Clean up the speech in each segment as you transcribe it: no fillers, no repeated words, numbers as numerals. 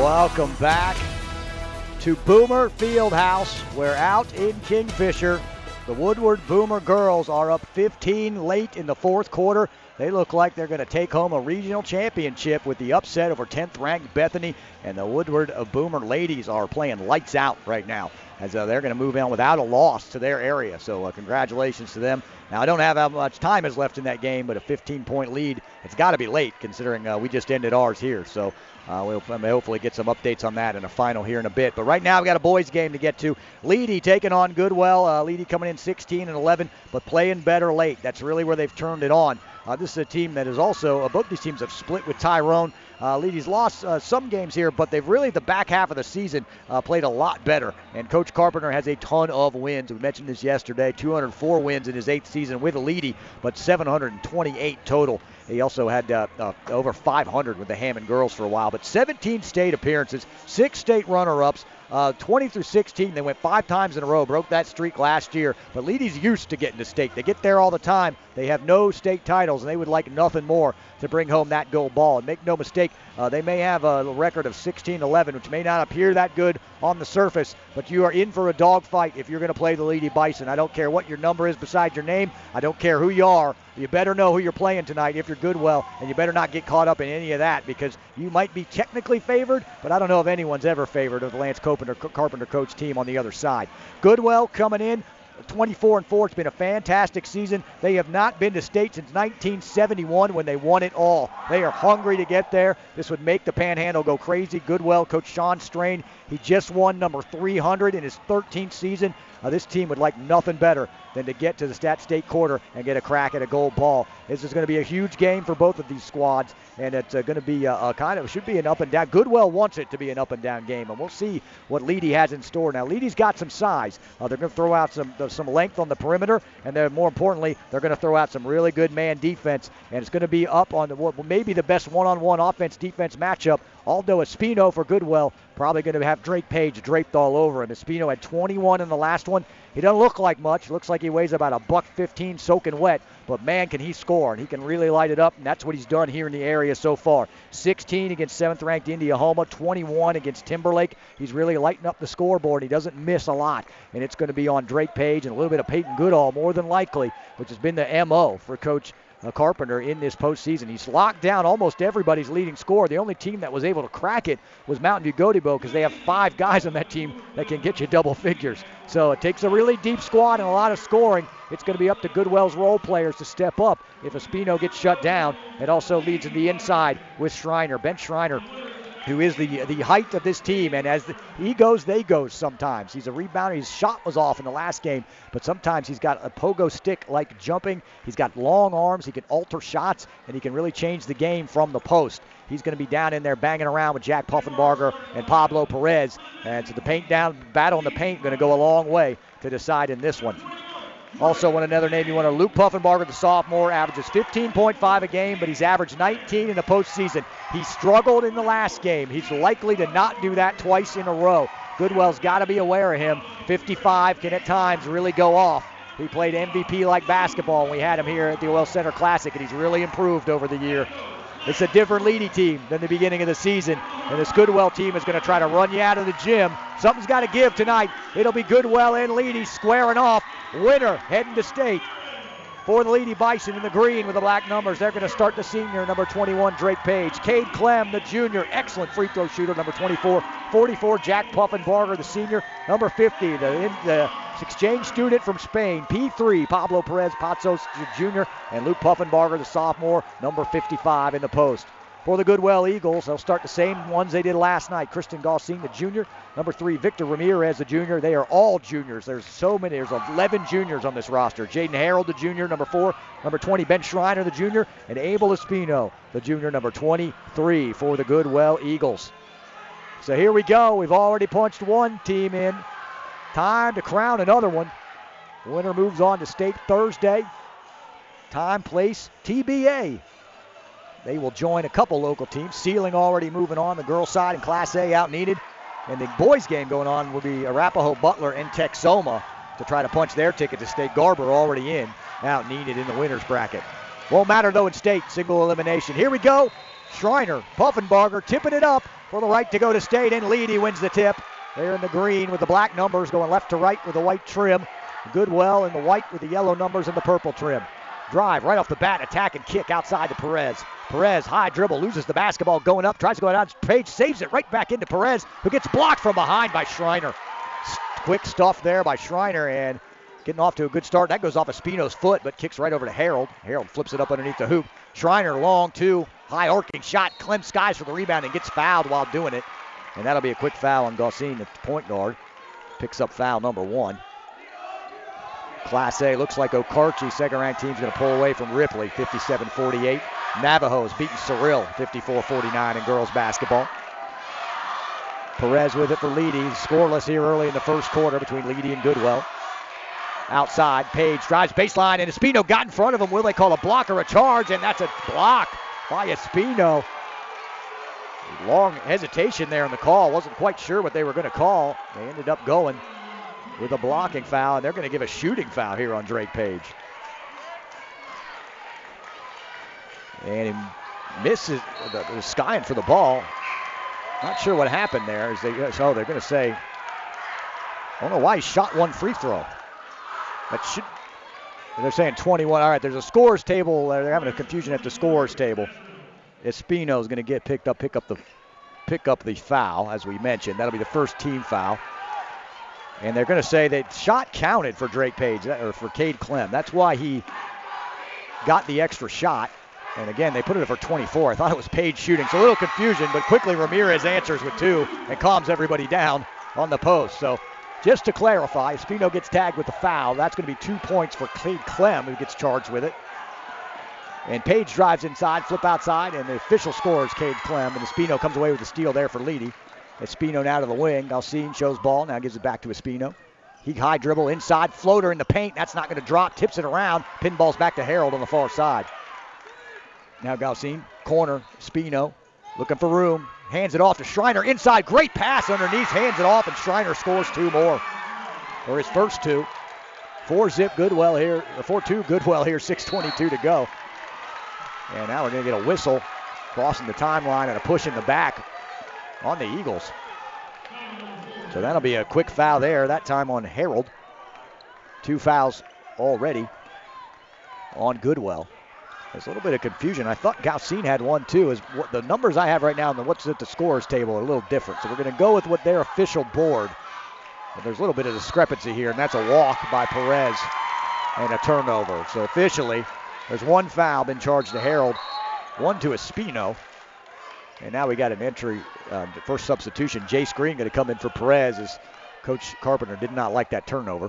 Welcome back to Boomer Fieldhouse. We're out in Kingfisher. The Woodward Boomer girls are up 15 late in the fourth quarter. They look like they're going to take home a regional championship with the upset over 10th-ranked Bethany. And the Woodward Boomer ladies are playing lights out right now, as they're going to move on without a loss to their area. So congratulations to them. Now, I don't have how much time is left in that game, but a 15-point lead, it's got to be late considering we just ended ours here. So we'll hopefully get some updates on that in a final here in a bit. But right now we've got a boys game to get to. Leedy taking on Goodwell. Leedy coming in 16-11, but playing better late. That's really where they've turned it on. This is a team that is also, both these teams have split with Tyrone. Leedy's lost some games here, but they've really, the back half of the season, played a lot better. And Coach Carpenter has a ton of wins. We mentioned this yesterday, 204 wins in his 8th season with Leedy, but 728 total. He also had over 500 with the Hammond girls for a while, but 17 state appearances, 6 state runner-ups. 20 through 16, they went 5 times in a row, broke that streak last year. But Leedy's used to getting to state. They get there all the time. They have no state titles, and they would like nothing more to bring home that gold ball. And make no mistake, they may have a record of 16-11, which may not appear that good on the surface, but you are in for a dogfight if you're going to play the Leedy Bison. I don't care what your number is beside your name. I don't care who you are. You better know who you're playing tonight if you're Goodwell, and you better not get caught up in any of that, because you might be technically favored, but I don't know if anyone's ever favored of the Lance Carpenter coach team on the other side. Goodwell coming in 24-4. It's been a fantastic season. They have not been to state since 1971 when they won it all. They are hungry to get there. This would make the Panhandle go crazy. Goodwell, Coach Sean Strain, he just won number 300 in his 13th season. This team would like nothing better than to get to the state quarter and get a crack at a gold ball. This is going to be a huge game for both of these squads, and it's going to be should be an up and down. Goodwell wants it to be an up and down game, and we'll see what Leedy has in store. Now, Leedy's got some size. They're going to throw out some length on the perimeter, and then more importantly, they're going to throw out some really good man defense, and it's going to be up on maybe the best one-on-one offense-defense matchup. Aldo Espino for Goodwell, probably going to have Drake Page draped all over him. Espino had 21 in the last one. He doesn't look like much. Looks like he weighs about $115 soaking wet, but man, can he score, and he can really light it up, and that's what he's done here in the area so far. 16 against 7th-ranked Indiahoma, 21 against Timberlake. He's really lighting up the scoreboard. He doesn't miss a lot, and it's going to be on Drake Page and a little bit of Peyton Goodall more than likely, which has been the MO for Coach Carpenter in this postseason. He's locked down almost everybody's leading scorer. The only team that was able to crack it was Mountain View Gotebo, because they have 5 guys on that team that can get you double figures. So it takes a really deep squad and a lot of scoring. It's going to be up to Goodwell's role players to step up if Espino gets shut down. It also leads in the inside with Schreiner. Ben Schreiner, who is the height of this team, and as he goes, they go sometimes. He's a rebounder. His shot was off in the last game, but sometimes he's got a pogo stick-like jumping. He's got long arms. He can alter shots, and he can really change the game from the post. He's going to be down in there banging around with Jack Puffenbarger and Pablo Perez, and so the paint down battle in the paint going to go a long way to decide in this one. Also, another name you want to, Luke Puffenbarger, the sophomore, averages 15.5 a game, but he's averaged 19 in the postseason. He struggled in the last game. He's likely to not do that twice in a row. Goodwell's got to be aware of him. 55 can at times really go off. He played MVP-like basketball when we had him here at the Oil Center Classic, and he's really improved over the year. It's a different Leedy team than the beginning of the season, and this Goodwell team is going to try to run you out of the gym. Something's got to give tonight. It'll be Goodwell and Leedy squaring off. Winner heading to state for the Leedy Bison in the green with the black numbers. They're going to start the senior, number 21, Drake Page. Cade Clem, the junior, excellent free throw shooter, number 24. 44, Jack Puffenbarger, the senior. Number 50, the exchange student from Spain, P3, Pablo Perez Pazos, the junior, and Luke Puffenbarger, the sophomore, number 55 in the post. For the Goodwell Eagles, they'll start the same ones they did last night. Kristen Gossing, the junior. Number 3, Victor Ramirez, the junior. They are all juniors. There's so many. There's 11 juniors on this roster. Jaden Harold, the junior, number 4. Number 20, Ben Schreiner, the junior. And Abel Espino, the junior, number 23 for the Goodwell Eagles. So here we go. We've already punched one team in. Time to crown another one. The winner moves on to state Thursday. Time, place, TBA. They will join a couple local teams. Sealing already moving on the girls' side in Class A, out needed. And the boys' game going on will be Arapahoe, Butler, and Texoma to try to punch their ticket to state. Garber already in, out needed in the winners bracket. Won't matter though in state, single elimination. Here we go. Schreiner, Puffenbarger tipping it up for the right to go to state, and Leedy wins the tip. They're in the green with the black numbers going left to right with the white trim. Goodwell in the white with the yellow numbers and the purple trim. Drive right off the bat, attack and kick outside to Perez. Perez, high dribble, loses the basketball going up, tries to go down. Page saves it right back into Perez, who gets blocked from behind by Schreiner. Quick stuff there by Schreiner, and getting off to a good start. That goes off Espino's foot, but kicks right over to Harold. Harold flips it up underneath the hoop. Schreiner long two, high arcing shot. Clem skies for the rebound and gets fouled while doing it. And that'll be a quick foul on Gaucine, the point guard. Picks up foul number 1. Class A looks like Okarche, second-ranked team's going to pull away from Ripley, 57-48. Navajo's beating Cyril, 54-49 in girls basketball. Perez with it for Leedy. Scoreless here early in the first quarter between Leedy and Goodwell. Outside, Page drives baseline, and Espino got in front of him. Will they call a block or a charge? And that's a block by Espino. Long hesitation there in the call. Wasn't quite sure what they were going to call. They ended up going with a blocking foul, and they're going to give a shooting foul here on Drake Page. And he misses, the skying for the ball. Not sure what happened there. They're going to say, I don't know why he shot one free throw. They're saying 21. All right, there's a scores table. They're having a confusion at the scores table. Espino is going to pick up the foul, as we mentioned. That'll be the first team foul. And they're going to say that shot counted for Drake Page, or for Cade Clem. That's why he got the extra shot. And again, they put it for 24. I thought it was Page shooting, so a little confusion, but quickly Ramirez answers with 2 and calms everybody down on the post. So just to clarify, Espino gets tagged with the foul. That's going to be 2 points for Cade Clem, who gets charged with it. And Page drives inside, flip outside, and the official score is Cade Clem, and Espino comes away with the steal there for Leedy. Espino now to the wing. Gaucine shows ball, now gives it back to Espino. He high dribble inside, floater in the paint. That's not going to drop, tips it around. Pinballs back to Harold on the far side. Now Gaucine, corner, Espino, looking for room. Hands it off to Schreiner. Inside, great pass underneath, hands it off, and Schreiner scores 2 more. Or his first 2. 4-2 Goodwell here, 6:22 to go. And now we're going to get a whistle crossing the timeline and a push in the back on the Eagles. So that'll be a quick foul there, that time on Harold. 2 fouls already on Goodwell. There's a little bit of confusion. I thought Gaucine had 1 too. The numbers I have right now and what's at the scores table are a little different. So we're going to go with what their official board. But there's a little bit of discrepancy here, and that's a walk by Perez and a turnover. So officially, there's 1 foul been charged to Harold, 1 to Espino. And now we got an entry, first substitution. Jace Green going to come in for Perez, as Coach Carpenter did not like that turnover.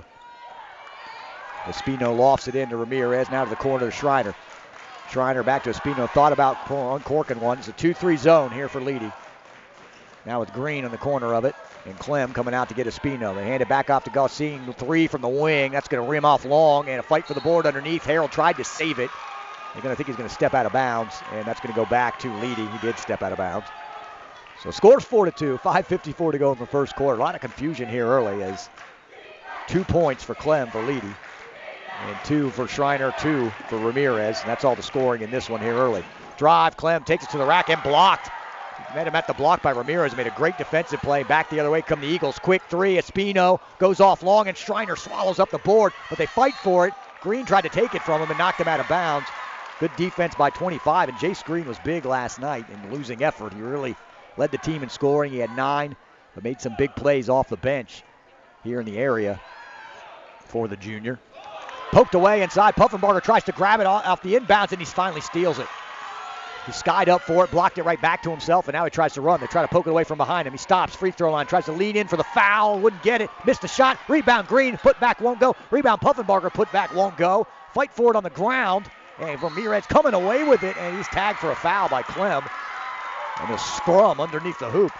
Espino lofts it into Ramirez, now to the corner to Schreiner. Schreiner back to Espino, thought about uncorking one. It's a 2-3 zone here for Leedy. Now with Green on the corner of it, and Clem coming out to get Espino. They hand it back off to Gaucine, 3 from the wing. That's going to rim off long, and a fight for the board underneath. Harold tried to save it. They're going to think he's going to step out of bounds, and that's going to go back to Leedy. He did step out of bounds. So scores 4-2, 5:54 to go in the first quarter. A lot of confusion here early, as 2 points for Clem for Leedy, and 2 for Schreiner, 2 for Ramirez. And that's all the scoring in this one here early. Drive, Clem takes it to the rack and blocked. Met him at the block by Ramirez. Made a great defensive play. Back the other way come the Eagles. Quick 3. Espino goes off long, and Schreiner swallows up the board, but they fight for it. Green tried to take it from him and knocked him out of bounds. Good defense by 25, and Jace Green was big last night in losing effort. He really led the team in scoring. He had 9, but made some big plays off the bench here in the area for the junior. Poked away inside. Puffenbarger tries to grab it off the inbounds, and he finally steals it. He skied up for it, blocked it right back to himself, and now he tries to run. They try to poke it away from behind him. He stops, free throw line, tries to lean in for the foul, wouldn't get it, missed the shot. Rebound Green, put back, won't go. Rebound Puffenbarger, put back, won't go. Fight for it on the ground, and Ramirez coming away with it, and he's tagged for a foul by Clem. And a scrum underneath the hoop.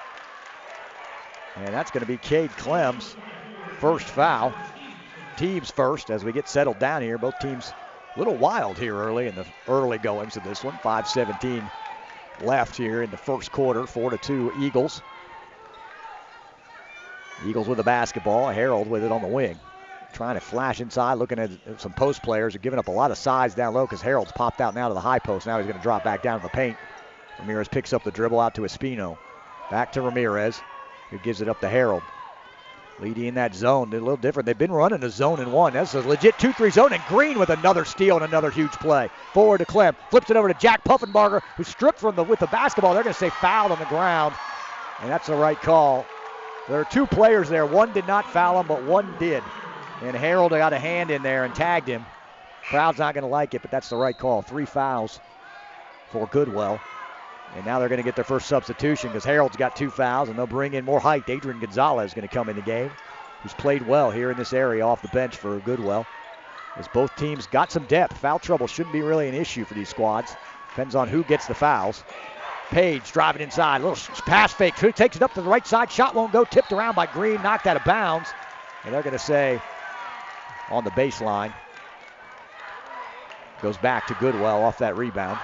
And that's going to be Cade Clem's first foul. Team's first as we get settled down here. Both teams a little wild here early in the early goings of this one. 5:17 left here in the first quarter. 4-2 Eagles. Eagles with the basketball. Harold with it on the wing. trying to flash inside, looking at some post players. Are giving up a lot of size down low because Harold's popped out now to the high post. Now he's going to drop back down to the paint. Ramirez picks up the dribble out to Espino. Back to Ramirez, who gives it up to Harold. Leading in that zone, they're a little different. They've been running a zone and one. That's a legit 2-3 zone, and Green with another steal and another huge play. Forward to Clem, flips it over to Jack Puffenbarger, who's stripped with the basketball. They're going to say fouled on the ground, and that's the right call. There are two players there. One did not foul him, but one did. And Harold got a hand in there and tagged him. Crowd's not going to like it, but that's the right call. 3 fouls for Goodwell. And now they're going to get their first substitution because Harold's got 2 fouls, and they'll bring in more height. Adrian Gonzalez is going to come in the game, who's played well here in this area off the bench for Goodwell. As both teams got some depth, foul trouble shouldn't be really an issue for these squads. Depends on who gets the fouls. Page driving inside, little pass fake, takes it up to the right side, shot won't go, tipped around by Green, knocked out of bounds. And they're going to say on the baseline, goes back to Goodwell off that rebound.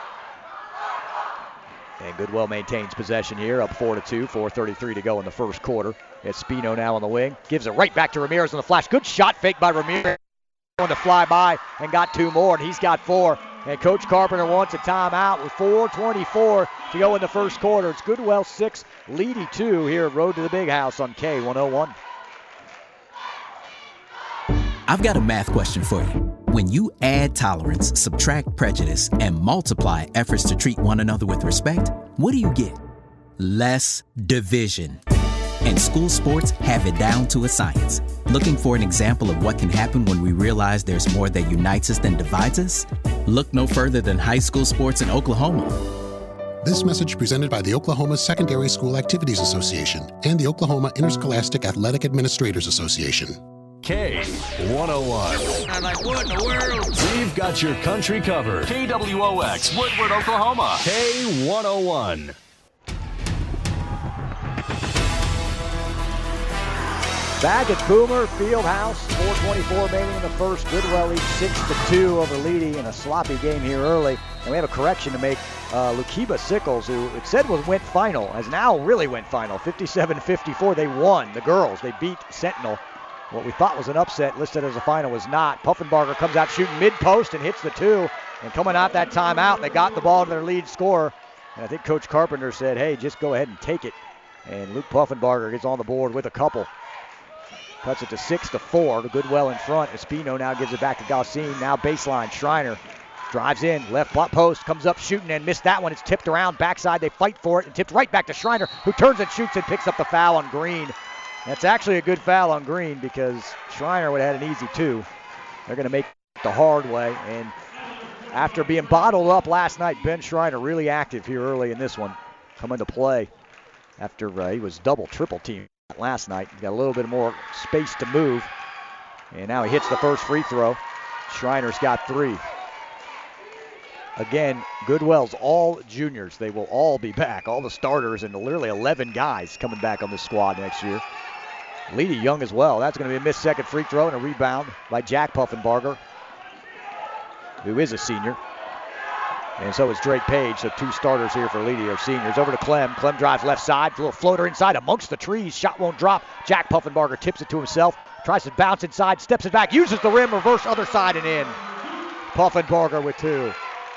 And Goodwell maintains possession here, up 4-2, 4:33 to go in the first quarter. Espino now on the wing, gives it right back to Ramirez on the flash. Good shot fake by Ramirez. Going to fly by and got 2 more, and he's got 4. And Coach Carpenter wants a timeout with 4:24 to go in the first quarter. It's Goodwell 6, Leedy 2 here at Road to the Big House on K101. I've got a math question for you. When you add tolerance, subtract prejudice, and multiply efforts to treat one another with respect, what do you get? Less division. And school sports have it down to a science. Looking for an example of what can happen when we realize there's more that unites us than divides us? Look no further than high school sports in Oklahoma. This message presented by the Oklahoma Secondary School Activities Association and the Oklahoma Interscholastic Athletic Administrators Association. K101. I'm like, what in the world? We've got your country covered. KWOX, Woodward, Oklahoma. K101. Back at Boomer Fieldhouse, 4:24 remaining in the first. Goodwell leads 6-2 over Leedy in a sloppy game here early. And we have a correction to make. Lukiba Sickles, who it said went final, has now really went final. 57-54, they won. The girls, they beat Sentinel. What we thought was an upset listed as a final was not. Puffenbarger comes out shooting mid-post and hits the 2. And coming out that timeout, and they got the ball to their lead scorer. And I think Coach Carpenter said, hey, just go ahead and take it. And Luke Puffenbarger gets on the board with a couple. Cuts it to 6-4. Goodwell in front. Espino now gives it back to Galcine. Now baseline. Schreiner drives in. Left post. Comes up shooting and missed that one. It's tipped around. Backside. They fight for it and tipped right back to Schreiner, who turns and shoots and picks up the foul on Green. That's actually a good foul on Green because Schreiner would have had an easy 2. They're going to make it the hard way. And after being bottled up last night, Ben Schreiner really active here early in this one. Coming to play after he was triple teamed last night. He's got a little bit more space to move. And now he hits the first free throw. Schreiner's got 3. Again, Goodwell's all juniors. They will all be back. All the starters and literally 11 guys coming back on this squad next year. Leedy young as well. That's going to be a missed second free throw and a rebound by Jack Puffenbarger, who is a senior. And so is Drake Page. So 2 starters here for Leedy are seniors. Over to Clem. Clem drives left side. A little floater inside amongst the trees. Shot won't drop. Jack Puffenbarger tips it to himself. Tries to bounce inside. Steps it back. Uses the rim. Reverse other side and in. Puffenbarger with 2.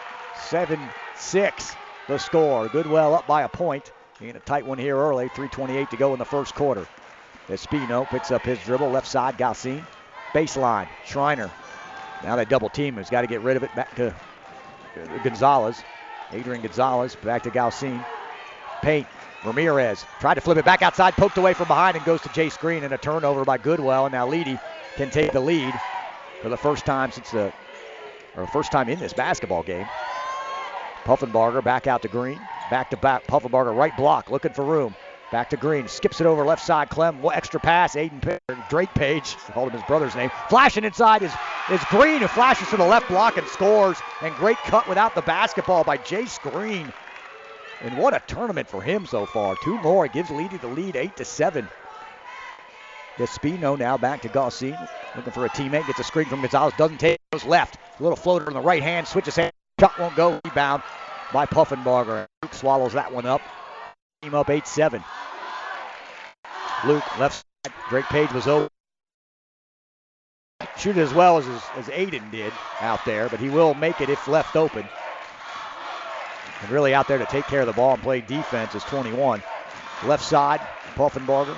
7-6 the score. Goodwell up by a point. In a tight one here early. 3:28 to go in the first quarter. Espino picks up his dribble. Left side. Galcine. Baseline. Schreiner. Now they double team him. He's got to get rid of it. Back to Gonzalez. Adrian Gonzalez. Back to Galcine. Paint. Ramirez tried to flip it back outside. Poked away from behind and goes to Jace Green. And a turnover by Goodwell. And now Leedy can take the lead for the first time first time in this basketball game. Puffenbarger back out to Green. Back to back. Puffenbarger right block. Looking for room. Back to Green. Skips it over left side. Clem. Extra pass. Drake Page. Called him his brother's name. Flashing inside is Green, who flashes to the left block and scores. And great cut without the basketball by Jace Green. And what a tournament for him so far. 2 more. It gives Leedy the lead 8-7. Espino now back to Galcine. Looking for a teammate. Gets a screen from Gonzalez. Doesn't take it. Goes left. A little floater on the right hand. Switches hand. Shot won't go. Rebound by Puffenbarger. Luke swallows that one up. Team up 8-7. Luke left side. Drake Page was over. shoot it as well as Aiden did out there, but he will make it if left open. And really out there to take care of the ball and play defense is 21. Left side, Puffenbarger,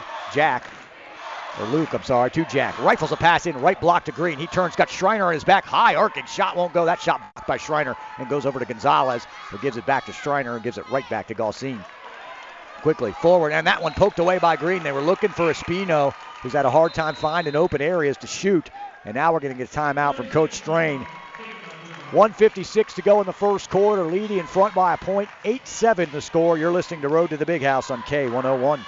to Jack. Rifles a pass in, right block to Green. He turns, got Schreiner on his back, high arcing shot won't go. That shot blocked by Schreiner and goes over to Gonzalez, who gives it back to Schreiner and gives it right back to Galsine. Quickly forward, and that one poked away by Green. They were looking for Espino, who's had a hard time finding open areas to shoot. And now we're going to get a timeout from Coach Strain. 1:56 to go in the first quarter. Leedy in front by a point. 8-7 the score. You're listening to Road to the Big House on K101.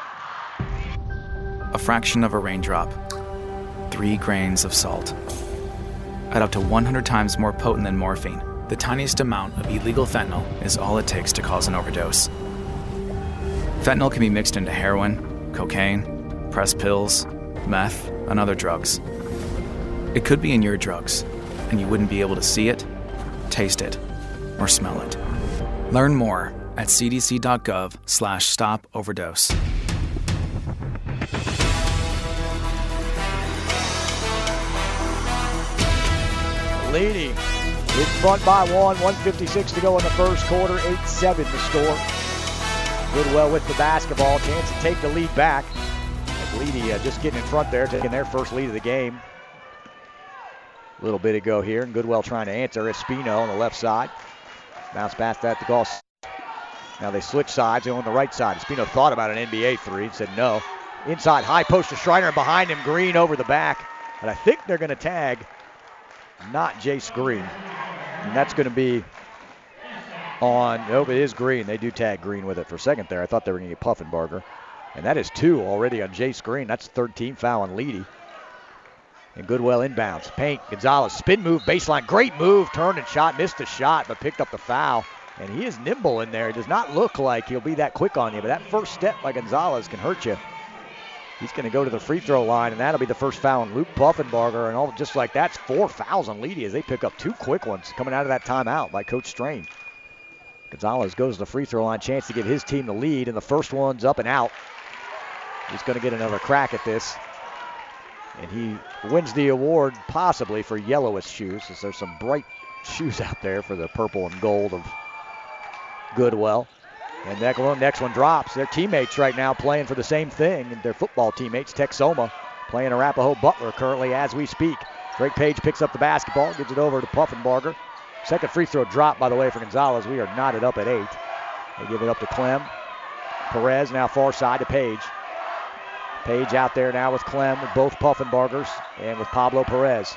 A fraction of a raindrop. 3 grains of salt. At up to 100 times more potent than morphine, the tiniest amount of illegal fentanyl is all it takes to cause an overdose. Fentanyl can be mixed into heroin, cocaine, pressed pills, meth, and other drugs. It could be in your drugs, and you wouldn't be able to see it, taste it, or smell it. Learn more at cdc.gov/stop-overdose. Leedy in front by 1:56 to go in the first quarter. 8-7 the score. Goodwell with the basketball. Chance to take the lead back. Leedy just getting in front there, taking their first lead of the game. A little bit ago here, and Goodwell trying to answer. Espino on the left side. Bounce past that to Gauss. Now they switch sides. They on the right side. Espino thought about an NBA three, said no. Inside, high post to Schreiner, and behind him, Green over the back. And I think they're going to tag not Jace Green. And that's going to be on, nope, it is Green. They do tag Green with it for a second there. I thought they were going to get Puffenbarger. And that is 2 already on Jace Green. That's the third team foul on Leedy. And Goodwell inbounds. Paint, Gonzalez, spin move, baseline. Great move, turned and shot, missed the shot, but picked up the foul. And he is nimble in there. It does not look like he'll be that quick on you, but that first step by Gonzalez can hurt you. He's going to go to the free throw line, and that'll be the first foul on Luke Puffenbarger. And all just like that's 4 fouls on Leedy as they pick up 2 quick ones coming out of that timeout by Coach Strain. Gonzalez goes to the free throw line, chance to give his team the lead, and the first one's up and out. He's going to get another crack at this. And he wins the award possibly for yellowest shoes, as there's some bright shoes out there for the purple and gold of Goodwell. And that next one drops. Their teammates right now playing for the same thing. And their football teammates, Texoma, playing Arapahoe Butler currently as we speak. Drake Page picks up the basketball, gives it over to Puffenbarger. Second free throw drop, by the way, for Gonzalez. We are knotted up at 8. They give it up to Clem. Perez now far side to Page. Page out there now with Clem, with both Puffenbargers, and with Pablo Perez.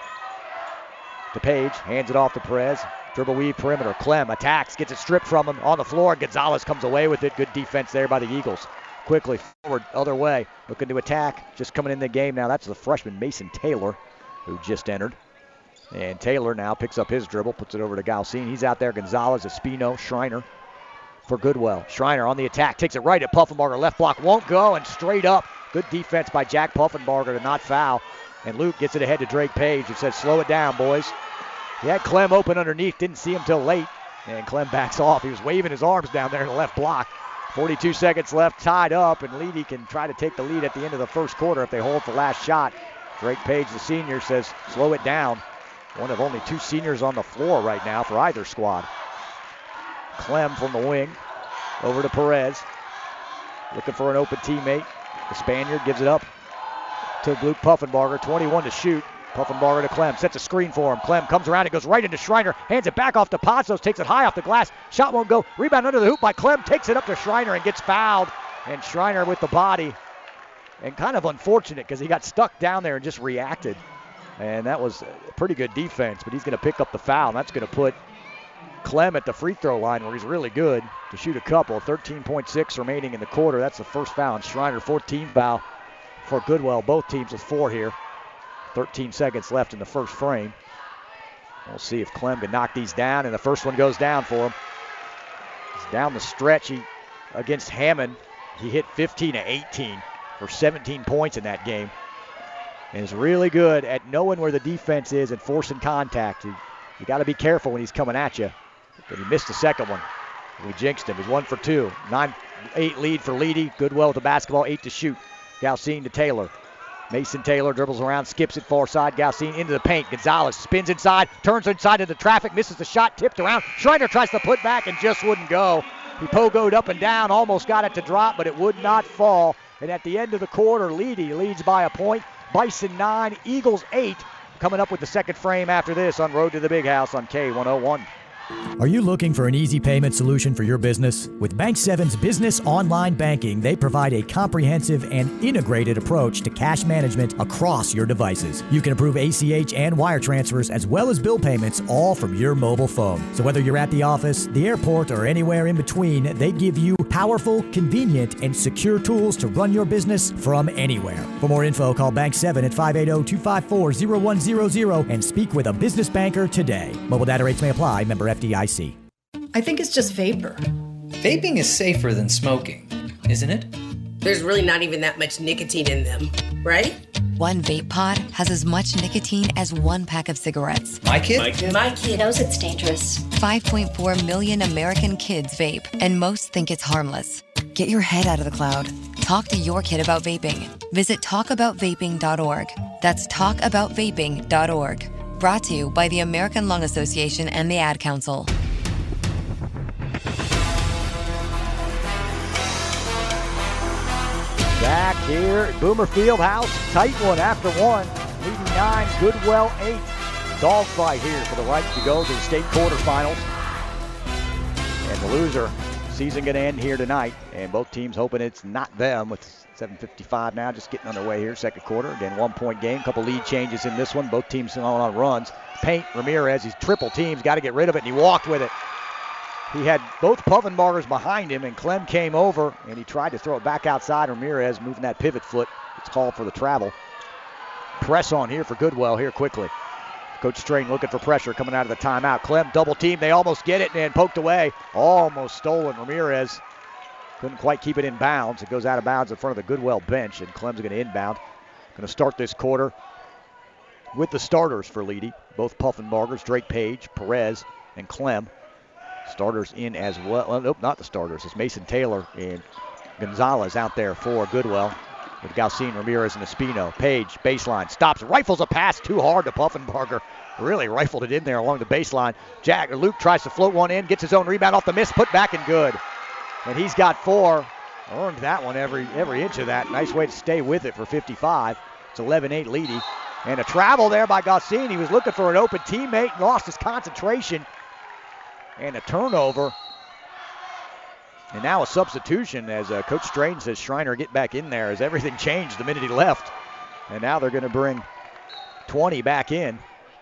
To Page, hands it off to Perez. Dribble weave perimeter. Clem attacks, gets it stripped from him on the floor. Gonzalez comes away with it. Good defense there by the Eagles. Quickly forward, other way, looking to attack. Just coming in the game now. That's the freshman Mason Taylor, who just entered. And Taylor now picks up his dribble, puts it over to Galsine. He's out there. Gonzalez, Espino, Schreiner for Goodwell. Schreiner on the attack, takes it right at Puffenbarger. Left block won't go, and straight up. Good defense by Jack Puffenbarger to not foul. And Luke gets it ahead to Drake Page, who says, slow it down, boys. He had Clem open underneath, didn't see him till late. And Clem backs off. He was waving his arms down there in the left block. 42 seconds left, tied up, and Leedy can try to take the lead at the end of the first quarter if they hold the last shot. Drake Page, the senior, says, slow it down. One of only 2 seniors on the floor right now for either squad. Clem from the wing, over to Perez. Looking for an open teammate. The Spaniard gives it up to Luke Puffenbarger. 21 to shoot. Puffenbarger to Clem. Sets a screen for him. Clem comes around and goes right into Schreiner. Hands it back off to Pazos. Takes it high off the glass. Shot won't go. Rebound under the hoop by Clem. Takes it up to Schreiner and gets fouled. And Schreiner with the body. And kind of unfortunate because he got stuck down there and just reacted. And that was a pretty good defense. But he's going to pick up the foul. And that's going to put Clem at the free throw line where he's really good to shoot a couple. 13.6 remaining in the quarter. That's the first foul on Schreiner. 14 foul for Goodwell. Both teams with 4 here. 13 seconds left in the first frame. We'll see if Clem can knock these down, and the first one goes down for him. He's down the stretch against Hammond. He hit 15 of 18 for 17 points in that game. And is really good at knowing where the defense is and forcing contact. You got to be careful when he's coming at you. But he missed the second one. We jinxed him. He's 1 for 2. 9-8 lead for Leedy. Goodwell with the basketball, 8 to shoot. Galsine to Taylor. Mason Taylor dribbles around, skips it far side. Galcine into the paint. Gonzalez spins inside, turns inside into traffic, misses the shot, tipped around. Schreiner tries to put back and just wouldn't go. He pogoed up and down, almost got it to drop, but it would not fall. And at the end of the quarter, Leedy leads by a point. Bison 9, Eagles 8. Coming up with the second frame after this on Road to the Big House on K101. Are you looking for an easy payment solution for your business? With Bank 7's business online banking, they provide a comprehensive and integrated approach to cash management across your devices. You can approve ACH and wire transfers as well as bill payments all from your mobile phone. So whether you're at the office, the airport, or anywhere in between, they give you powerful, convenient, and secure tools to run your business from anywhere. For more info, call Bank 7 at 580-254-0100 and speak with a business banker today. Mobile data rates may apply. Member FDIC. I think it's just vapor. Vaping is safer than smoking, isn't it? There's really not even that much nicotine in them, right? One vape pod has as much nicotine as one pack of cigarettes. My kid knows it's dangerous. 5.4 million American kids vape, and most think it's harmless. Get your head out of the cloud. Talk to your kid about vaping. Visit talkaboutvaping.org. That's talkaboutvaping.org. Brought to you by the American Lung Association and the Ad Council. Back here at Boomer Fieldhouse, tight one after one, leading 9, Goodwell 8. Dogfight here for the right to go to the state quarterfinals. And the loser, season going to end here tonight, and both teams hoping it's not them with 7:55 now, just getting underway here, second quarter. Again, 1-point game, couple lead changes in this one. Both teams on runs. Paint Ramirez, he's triple teams, got to get rid of it, and he walked with it. He had both Puffenbargers behind him, and Clem came over, and he tried to throw it back outside. Ramirez moving that pivot foot. It's called for the travel. Press on here for Goodwell here quickly. Coach Strain looking for pressure coming out of the timeout. Clem double team. They almost get it and poked away. Almost stolen. Ramirez couldn't quite keep it in bounds. It goes out of bounds in front of the Goodwell bench, and Clem's going to inbound. Going to start this quarter with the starters for Leedy. Both Puffenbargers, Drake Page, Perez, and Clem. Starters in as well. Well, nope, not the starters. It's Mason Taylor and Gonzalez out there for Goodwell with Galcine, Ramirez, and Espino. Page, baseline, stops, rifles a pass too hard to Puffenbarger. Really rifled it in there along the baseline. Luke tries to float one in, gets his own rebound off the miss, put back and good. And he's got 4. Earned that one every inch of that. Nice way to stay with it for 55. It's 11-8 Leedy. And a travel there by Galcine. He was looking for an open teammate and lost his concentration. And a turnover. And now a substitution as Coach Strain says Schreiner get back in there as everything changed the minute he left. And now they're going to bring 20 back in.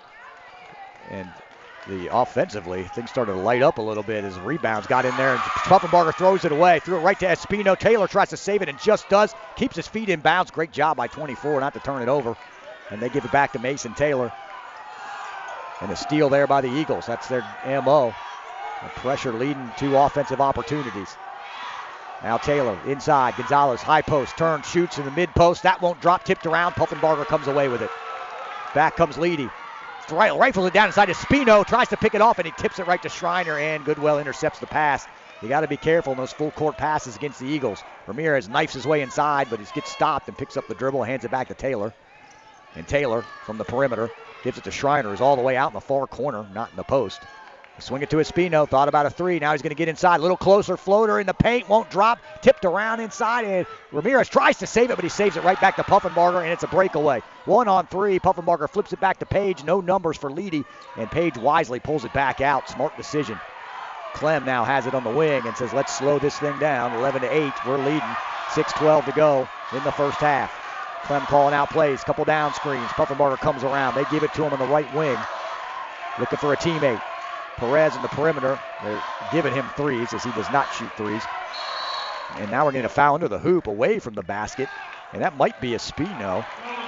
And offensively, things started to light up a little bit as rebounds got in there. And Puffenbarger throws it away. Threw it right to Espino. Taylor tries to save it and just does. Keeps his feet in bounds. Great job by 24 not to turn it over. And they give it back to Mason Taylor. And a steal there by the Eagles. That's their MO. The pressure leading to offensive opportunities. Now Taylor inside. Gonzalez, high post, turns, shoots in the mid post. That won't drop, tipped around. Puffenbarger comes away with it. Back comes Leedy. Rifles it down inside to Espino. Tries to pick it off, and he tips it right to Schreiner, and Goodwell intercepts the pass. You got to be careful in those full court passes against the Eagles. Ramirez knifes his way inside, but he gets stopped and picks up the dribble, hands it back to Taylor. And Taylor from the perimeter gives it to Schreiner, who's all the way out in the far corner, not in the post. Swing it to Espino, thought about a 3. Now he's going to get inside. A little closer, floater in the paint, won't drop. Tipped around inside, and Ramirez tries to save it, but he saves it right back to Puffenbarger, and it's a breakaway. 1-on-3, Puffenbarger flips it back to Page. No numbers for Leedy, and Page wisely pulls it back out. Smart decision. Clem now has it on the wing and says, let's slow this thing down. 11-8, we're leading. 6:12 to go in the first half. Clem calling out plays, couple down screens. Puffenbarger comes around. They give it to him on the right wing. Looking for a teammate. Perez in the perimeter. They're giving him threes as he does not shoot threes. And now we're getting a foul under the hoop away from the basket. And that might be Espino.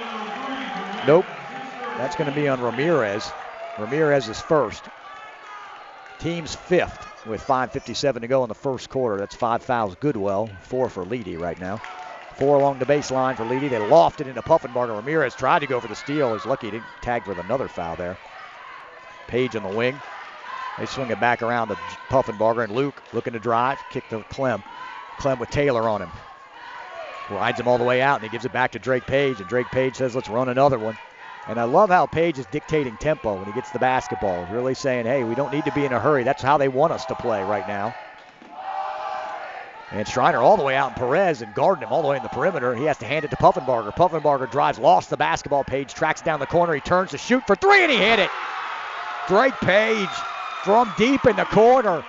Nope. That's going to be on Ramirez. Ramirez is first. Team's 5th with 5:57 to go in the first quarter. That's 5 fouls Goodwell, 4 for Leedy right now. 4 along the baseline for Leedy. They lofted into Puffenbarger. Ramirez tried to go for the steal. He's lucky he didn't tag with another foul there. Page on the wing. They swing it back around to Puffenbarger, and Luke looking to drive. Kick to Clem. Clem with Taylor on him. rides him all the way out, and he gives it back to Drake Page, and Drake Page says, let's run another one. And I love how Page is dictating tempo when he gets the basketball, really saying, hey, we don't need to be in a hurry. That's how they want us to play right now. And Schreiner all the way out, and Perez and guarding him all the way in the perimeter. He has to hand it to Puffenbarger. Puffenbarger drives, lost the basketball. Page tracks down the corner. He turns to shoot for three, and he hit it. Drake Page from deep in the corner.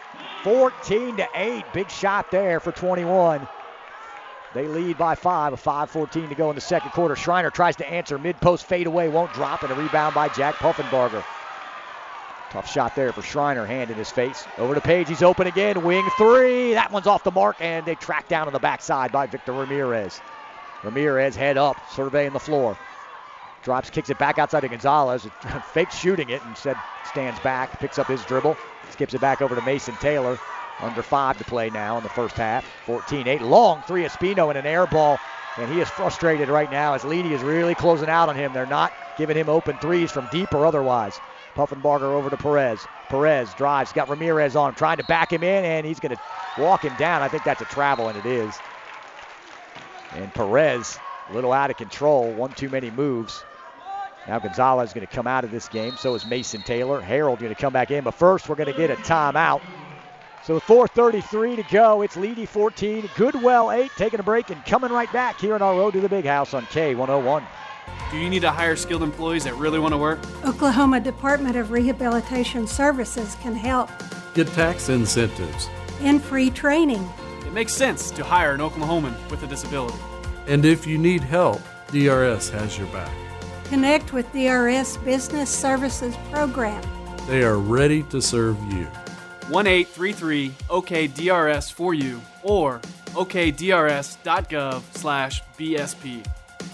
14-8. Big shot there for 21. They lead by 5, with 5:14 to go in the second quarter. Schreiner tries to answer. Mid-post fade away, won't drop, and a rebound by Jack Puffenbarger. Tough shot there for Schreiner, hand in his face. Over to Page, he's open again, wing three. That one's off the mark, and they track down on the backside by Victor Ramirez. Ramirez head up, surveying the floor. Drops, kicks it back outside to Gonzalez. Fake shooting it, instead stands back, picks up his dribble, skips it back over to Mason Taylor. Under 5 to play now in the first half. 14-8. Long three, Espino, and an air ball. And he is frustrated right now as Leedy is really closing out on him. They're not giving him open threes from deep or otherwise. Puffenbarger over to Perez. Perez drives, got Ramirez on him, trying to back him in, and he's going to walk him down. I think that's a travel, and it is. And Perez, a little out of control. One too many moves. Now Gonzalez is going to come out of this game. So is Mason Taylor. Harold going to come back in. But first, we're going to get a timeout. So with 4:33 to go, it's Leedy 14, Goodwell 8, taking a break and coming right back here on our road to the Big House on K101. Do you need to hire skilled employees that really want to work? Oklahoma Department of Rehabilitation Services can help. Get tax incentives. And free training. It makes sense to hire an Oklahoman with a disability. And if you need help, DRS has your back. Connect with DRS Business Services Program. They are ready to serve you. 1-833-OK-DRS for you or okdrs.gov/BSP.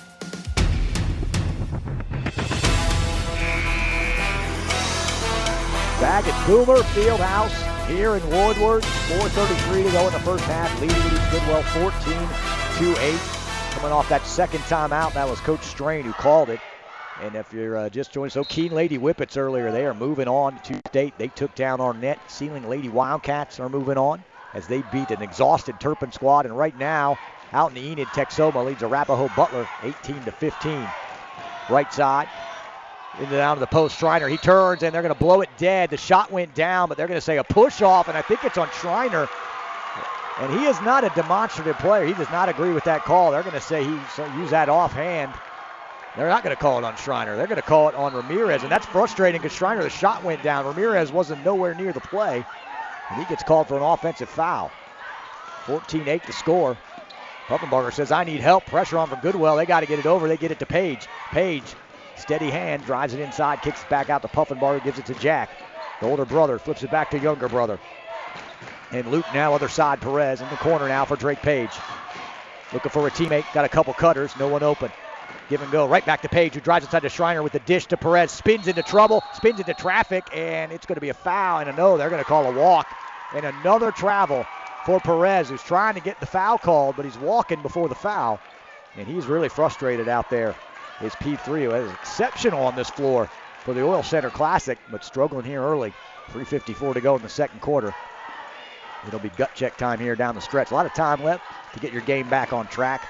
Back at Boomer Fieldhouse here in Woodward. 4:33 to go in the first half. Leedy Goodwell 14-8. Coming off that second timeout, that was Coach Strain who called it. And if you're just joining, so Keene Lady Whippets earlier, they are moving on to state. They took down Arnett. Sealing Lady Wildcats are moving on as they beat an exhausted Turpin squad. And right now, out in the Enid, Texoma leads Arapahoe Butler 18-15. Right side, down to the post. Schreiner, he turns, and they're going to blow it dead. The shot went down, but they're going to say a push off, and I think it's on Schreiner. And he is not a demonstrative player. He does not agree with that call. They're going to say he used that offhand. They're not going to call it on Schreiner. They're going to call it on Ramirez, and that's frustrating because Schreiner, the shot went down. Ramirez wasn't nowhere near the play, and he gets called for an offensive foul. 14-8 to score. Puffenbarger says, I need help. Pressure on for Goodwell. They got to get it over. They get it to Page. Page, steady hand, drives it inside, kicks it back out to Puffenbarger, gives it to Jack. The older brother flips it back to younger brother. And Luke now other side, Perez in the corner now for Drake Page. Looking for a teammate, got a couple cutters, no one open. Give and go, right back to Page, who drives inside to Schreiner with the dish to Perez. Spins into trouble, spins into traffic, and it's going to be a foul. And no, they're going to call a walk. And another travel for Perez, who's trying to get the foul called, but he's walking before the foul. And he's really frustrated out there. His P3, who is exceptional on this floor for the Oil Center Classic, but struggling here early. 3:54 to go in the second quarter. It'll be gut check time here down the stretch. A lot of time left to get your game back on track.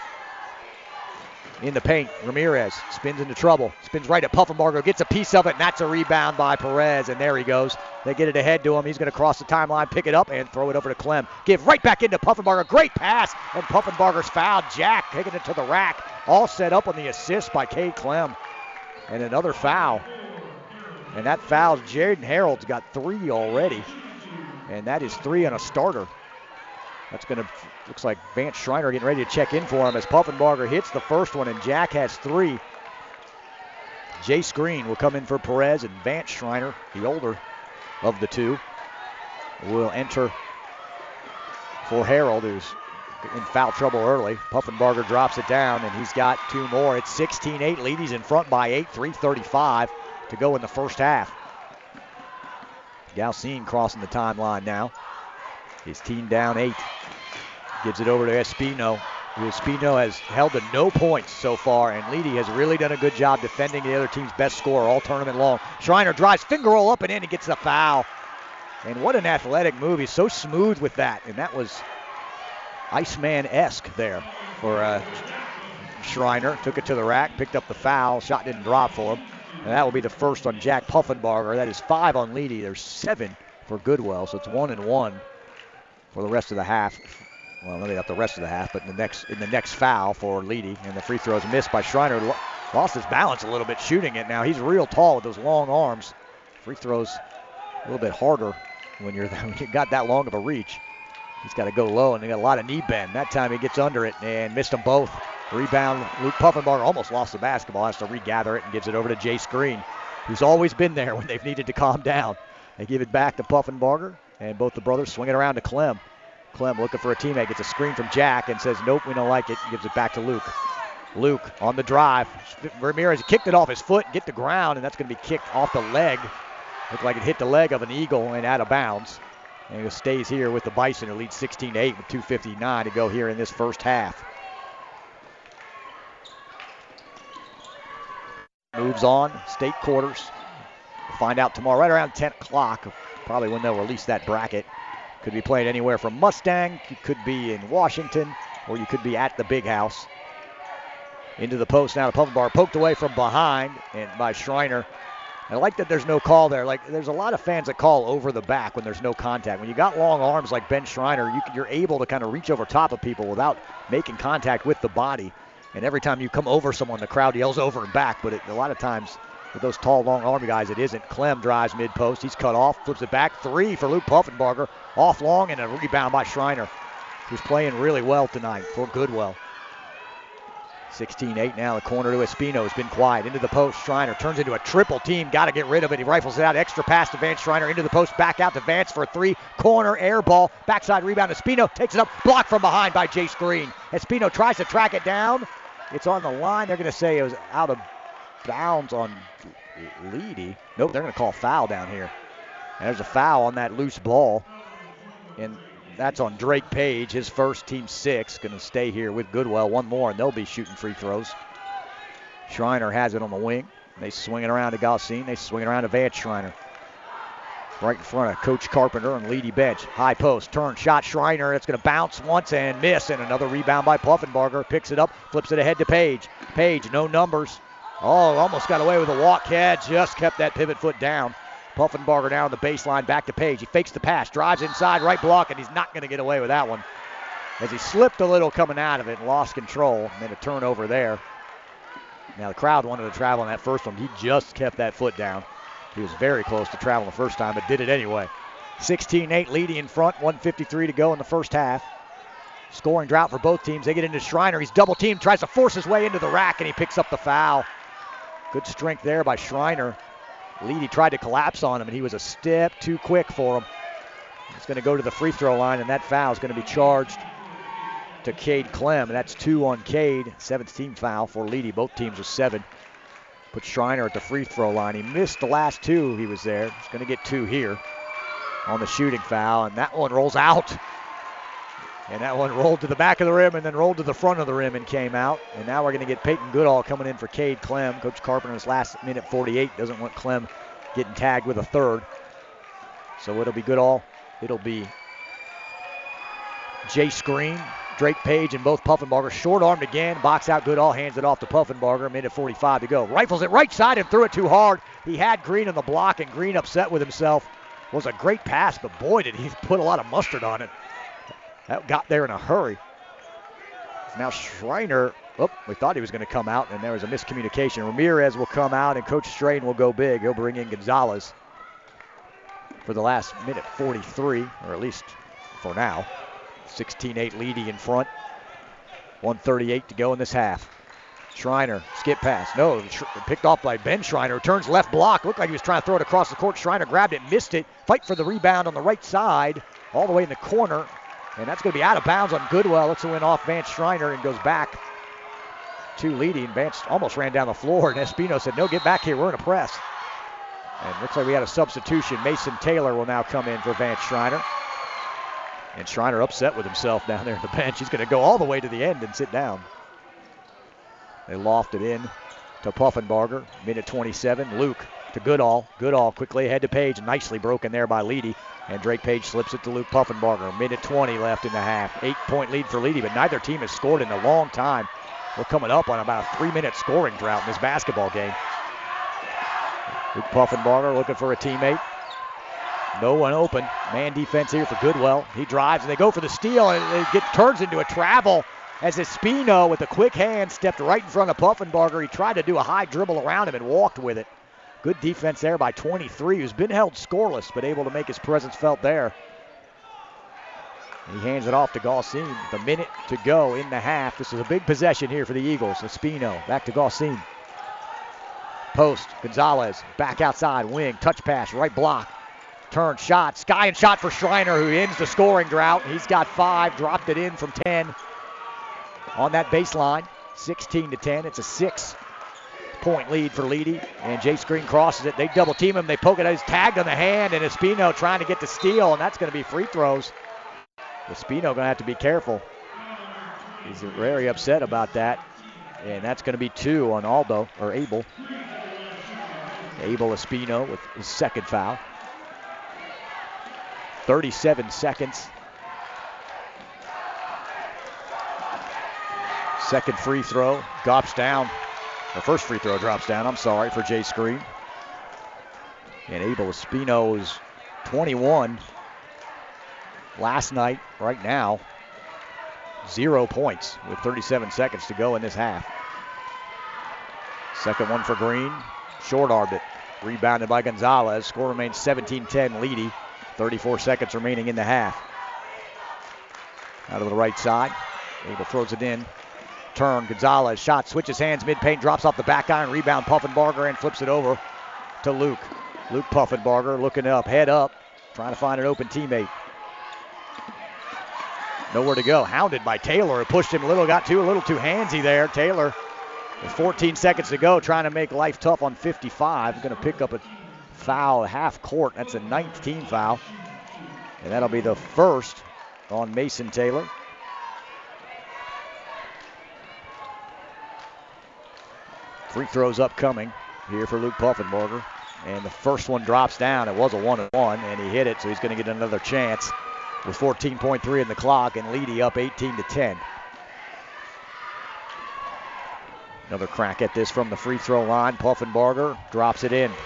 In the paint, Ramirez spins into trouble. Spins right at Puffenbarger, gets a piece of it, and that's a rebound by Perez, and there he goes. They get it ahead to him. He's going to cross the timeline, pick it up, and throw it over to Clem. Give right back into Puffenbarger. Great pass, and Puffenbarger's fouled. Jack taking it to the rack. All set up on the assist by Kay Clem. And another foul. And that foul, Jaden Harold's got 3 already. And that is 3 on a starter. That's going to, looks like Vance Schreiner getting ready to check in for him as Puffenbarger hits the first one, and Jack has 3. Jace Green will come in for Perez, and Vance Schreiner, the older of the two, will enter for Harold, who's in foul trouble early. Puffenbarger drops it down, and he's got 2 more. It's 16-8. Leady's in front by 8, 3:35 to go in the first half. Galcine crossing the timeline now. His team down 8. Gives it over to Espino. Espino has held to no points so far, and Leedy has really done a good job defending the other team's best scorer all tournament long. Schreiner drives, finger roll up and in, and gets the foul. And what an athletic move. He's so smooth with that. And that was Iceman-esque there for Schreiner. Took it to the rack, picked up the foul. Shot didn't drop for him. And that will be the first on Jack Puffenbarger. That is 5 on Leedy. There's 7 for Goodwell, so it's 1-1 for the rest of the half. Well, maybe not the rest of the half, but in the next foul for Leedy. And the free throw is missed by Schreiner. Lost his balance a little bit shooting it. Now he's real tall with those long arms. Free throws a little bit harder when you got that long of a reach. He's got to go low, and they got a lot of knee bend. That time he gets under it and missed them both. Rebound, Luke Puffenbarger almost lost the basketball, has to regather it and gives it over to Jay Screen, who's always been there when they've needed to calm down. They give it back to Puffenbarger, and both the brothers swing it around to Clem. Clem looking for a teammate, gets a screen from Jack and says, nope, we don't like it, gives it back to Luke. Luke on the drive. Ramirez kicked it off his foot, get the ground, and that's going to be kicked off the leg. Looked like it hit the leg of an Eagle and out of bounds. And it stays here with the Bison, who lead 16-8 with 2:59 to go here in this first half. Moves on, state quarters. We'll find out tomorrow, right around 10 o'clock, probably when they'll release that bracket. Could be played anywhere from Mustang, you could be in Washington, or you could be at the Big House. Into the post now to Puffenbarger, poked away from behind and by Schreiner. I like that there's no call there. Like, there's a lot of fans that call over the back when there's no contact. When you got long arms like Ben Schreiner, you're able to kind of reach over top of people without making contact with the body. And every time you come over someone, the crowd yells over and back. But a lot of times with those tall, long arm guys, it isn't. Clem drives mid-post. He's cut off, flips it back. 3 for Luke Puffenbarger. Off long and a rebound by Schreiner, who's playing really well tonight for Goodwell. 16-8 now, the corner to Espino has been quiet. Into the post, Schreiner turns into a triple team. Got to get rid of it. He rifles it out. Extra pass to Vance Schreiner. Into the post, back out to Vance for a 3. Corner, air ball. Backside rebound. Espino takes it up. Blocked from behind by Jace Green. Espino tries to track it down. It's on the line. They're going to say it was out of bounds on Leedy. Nope, they're going to call foul down here. And there's a foul on that loose ball. And that's on Drake Page, his first, team 6. Going to stay here with Goodwell. One more, and they'll be shooting free throws. Schreiner has it on the wing. They swing it around to Gaucine. They swing it around to Vance Schreiner. Right in front of Coach Carpenter and Leedy bench. High post, turn, shot, Schreiner. It's going to bounce once and miss. And another rebound by Puffenbarger. Picks it up, flips it ahead to Page. Page, no numbers. Oh, almost got away with a walk. Had just kept that pivot foot down. Puffenbarger down the baseline, back to Page. He fakes the pass, drives inside, right block, and he's not going to get away with that one. As he slipped a little coming out of it and lost control. Made a turnover there. Now the crowd wanted to travel on that first one. He just kept that foot down. He was very close to travel the first time, but did it anyway. 16-8, Leedy in front, 1:53 to go in the first half. Scoring drought for both teams. They get into Schreiner. He's double teamed, tries to force his way into the rack, and he picks up the foul. Good strength there by Schreiner. Leedy tried to collapse on him, and he was a step too quick for him. He's going to go to the free throw line, and that foul is going to be charged to Cade Clem. And that's 2 on Cade. 7th team foul for Leedy. Both teams with 7. Put Schreiner at the free throw line. He missed the last 2 he was there. He's going to get 2 here on the shooting foul, and that one rolls out. And that one rolled to the back of the rim and then rolled to the front of the rim and came out. And now we're going to get Peyton Goodall coming in for Cade Clem. Coach Carpenter's last minute 48 doesn't want Clem getting tagged with a third. So it'll be Goodall. It'll be Jace Green, Drake Page, and both Puffenbarger. Short-armed again. Box out Goodall. Hands it off to Puffenbarger. Minute 45 to go. Rifles it right side and threw it too hard. He had Green on the block, and Green upset with himself. It was a great pass, but boy, did he put a lot of mustard on it. That got there in a hurry. Now Schreiner, we thought he was going to come out, and there was a miscommunication. Ramirez will come out, and Coach Strain will go big. He'll bring in Gonzalez for the last minute 43, or at least for now. 16-8 Leedy in front. 1:38 to go in this half. Schreiner, skip pass. No, picked off by Ben Schreiner. Turns left block. Looked like he was trying to throw it across the court. Schreiner grabbed it, missed it. Fight for the rebound on the right side, all the way in the corner. And that's going to be out of bounds on Goodwell. Looks to win off Vance Schreiner and goes back to Leedy. And Vance almost ran down the floor. And Espino said, no, get back here. We're in a press. And looks like we had a substitution. Mason Taylor will now come in for Vance Schreiner. And Schreiner upset with himself down there at the bench. He's going to go all the way to the end and sit down. They loft it in to Puffenbarger. Minute 27. Luke to Goodall. Goodall quickly ahead to Page. Nicely broken there by Leedy. And Drake Page slips it to Luke Puffenbarger. Minute 20 left in the half. 8-point lead for Leedy, but neither team has scored in a long time. We're coming up on about a 3-minute scoring drought in this basketball game. Luke Puffenbarger looking for a teammate. No one open. Man defense here for Goodwell. He drives and they go for the steal, and it turns into a travel as Espino with a quick hand stepped right in front of Puffenbarger. He tried to do a high dribble around him and walked with it. Good defense there by 23, who's been held scoreless, but able to make his presence felt there. He hands it off to Gaucine. The minute to go in the half. This is a big possession here for the Eagles. Espino back to Gaucine. Post, Gonzalez back outside, wing, touch pass, right block. Turn, shot, sky and shot for Schreiner, who ends the scoring drought. He's got 5, dropped it in from 10 on that baseline. 16-10, it's a 6-point lead for Leedy, and Jay Screen crosses it. They double team him, they poke it, he's tagged on the hand, and Espino trying to get the steal, and that's going to be free throws. Espino going to have to be careful. He's very upset about that, and that's going to be 2 on Abel. Abel Espino with his second foul. 37 seconds. Second free throw drops down. The first free throw drops down, for Jay Screen. And Abel Espino is 21 last night. Right now, 0 points with 37 seconds to go in this half. Second one for Green. Short-armed it. Rebounded by Gonzalez. Score remains 17-10 Leedy. 34 seconds remaining in the half. Out of the right side. Abel throws it in. Turn, Gonzalez, shot, switches hands, mid-paint, drops off the back iron, rebound, Puffenbarger, and flips it over to Luke. Luke Puffenbarger looking up, head up, trying to find an open teammate. Nowhere to go. Hounded by Taylor, who pushed him a little too handsy there. Taylor, with 14 seconds to go, trying to make life tough on 55. Going to pick up a foul, half court. That's a 9th team foul. And that'll be the first on Mason Taylor. Free throws upcoming here for Luke Puffenbarger. And the first one drops down. It was a 1-1, and he hit it, so he's going to get another chance with 14.3 in the clock, and Leedy up 18-10. Another crack at this from the free throw line. Puffenbarger drops it in.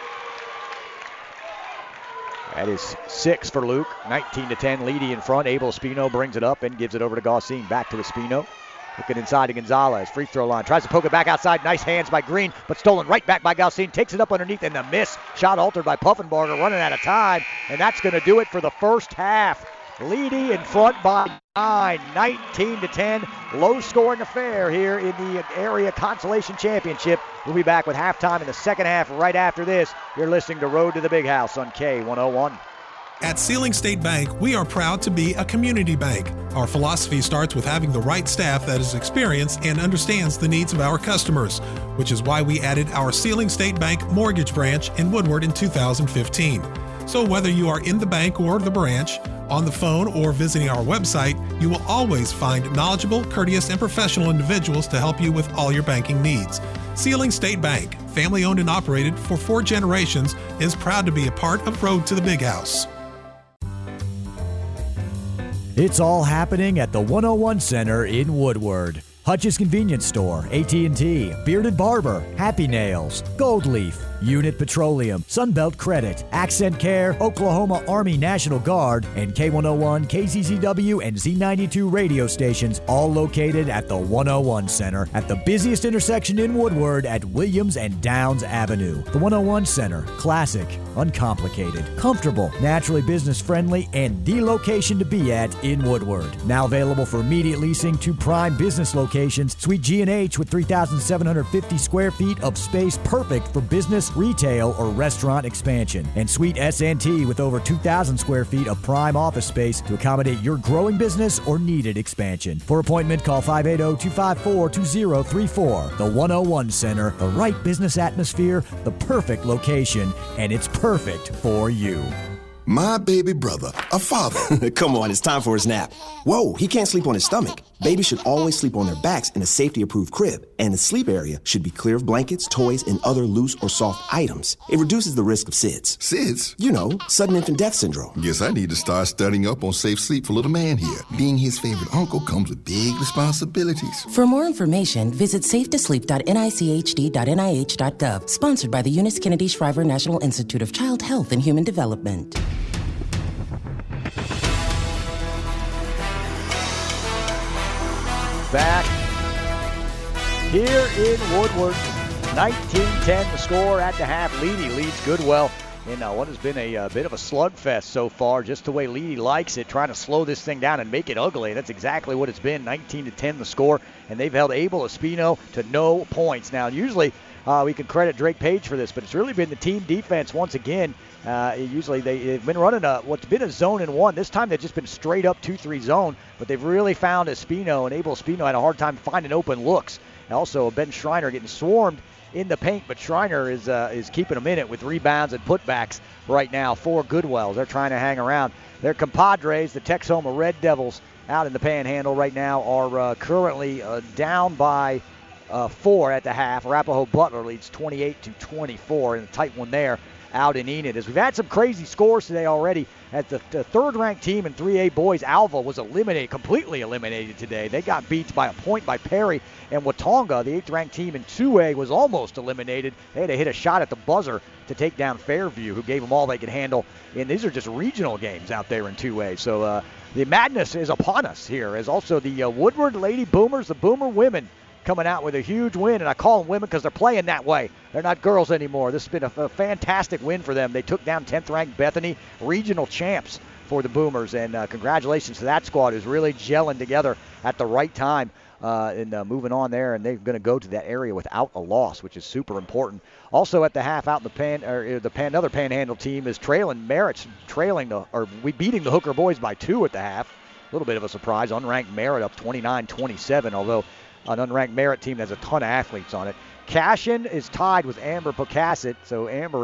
That is 6 for Luke. 19-10, Leedy in front. Abel Espino brings it up and gives it over to Gaucine. Back to Espino. Looking inside to Gonzalez. Free throw line. Tries to poke it back outside. Nice hands by Green, but stolen right back by Gaucine. Takes it up underneath and the miss. Shot altered by Puffenbarger, running out of time. And that's going to do it for the first half. Leedy in front by 9. 19-10. Low-scoring affair here in the area consolation championship. We'll be back with halftime in the second half right after this. You're listening to Road to the Big House on K101. At Sealing State Bank, we are proud to be a community bank. Our philosophy starts with having the right staff that is experienced and understands the needs of our customers, which is why we added our Sealing State Bank mortgage branch in Woodward in 2015. So whether you are in the bank or the branch, on the phone or visiting our website, you will always find knowledgeable, courteous, and professional individuals to help you with all your banking needs. Sealing State Bank, family owned and operated for 4 generations, is proud to be a part of Road to the Big House. It's all happening at the 101 Center in Woodward. Hutch's Convenience Store, AT&T, Bearded Barber, Happy Nails, Gold Leaf, Unit Petroleum, Sunbelt Credit, Accent Care, Oklahoma Army National Guard, and K101, KZZW, and Z92 radio stations, all located at the 101 Center at the busiest intersection in Woodward at Williams and Downs Avenue. The 101 Center, classic, uncomplicated, comfortable, naturally business-friendly, and the location to be at in Woodward. Now available for immediate leasing to prime business locations, Suite G&H with 3,750 square feet of space perfect for business, retail, or restaurant expansion. And Suite S&T with over 2,000 square feet of prime office space to accommodate your growing business or needed expansion. For appointment, call 580-254-2034. The 101 Center, the right business atmosphere, the perfect location, and it's perfect for you. My baby brother, a father. Come on, it's time for his nap. Whoa, he can't sleep on his stomach. Babies should always sleep on their backs in a safety-approved crib, and the sleep area should be clear of blankets, toys, and other loose or soft items. It reduces the risk of SIDS. SIDS? You know, sudden infant death syndrome. Guess I need to start studying up on safe sleep for little man here. Being his favorite uncle comes with big responsibilities. For more information, visit safetosleep.nichd.nih.gov. Sponsored by the Eunice Kennedy Shriver National Institute of Child Health and Human Development. Back here in Woodward, 19-10 the score at the half. Leedy leads Goodwell in what has been a bit of a slugfest so far, just the way Leedy likes it, trying to slow this thing down and make it ugly. That's exactly what it's been, 19-10 the score, and they've held Abel Espino to no points. Now, usually we can credit Drake Page for this, but it's really been the team defense once again. Usually they've been running what's been a zone and one. This time they've just been straight up 2-3 zone, but they've really found Espino, and Abel Espino had a hard time finding open looks. And also Ben Schreiner getting swarmed in the paint, but Schreiner is keeping them in it with rebounds and putbacks right now for Goodwells. They're trying to hang around. Their compadres, the Texoma Red Devils, out in the Panhandle right now, are currently down by 4 at the half. Arapahoe Butler leads 28-24 in a tight one there out in Enid. As we've had some crazy scores today already, at the third-ranked team in 3A boys, Alva was completely eliminated today. They got beat by a point by Perry, and Watonga, the 8th-ranked team in 2A, was almost eliminated. They had to hit a shot at the buzzer to take down Fairview, who gave them all they could handle. And these are just regional games out there in 2A. So the madness is upon us here, as also the Woodward Lady Boomers, the Boomer women, coming out with a huge win, and I call them women because they're playing that way. They're not girls anymore. This has been a fantastic win for them. They took down 10th-ranked Bethany, regional champs for the Boomers, and congratulations to that squad who's really gelling together at the right time and moving on there, and they're going to go to that area without a loss, which is super important. Also at the half, out in another Panhandle team is Merritt's beating the Hooker boys by 2 at the half. A little bit of a surprise. Unranked Merritt up 29-27, although an unranked Merritt team has a ton of athletes on it. Cashin is tied with Amber Pocasset, so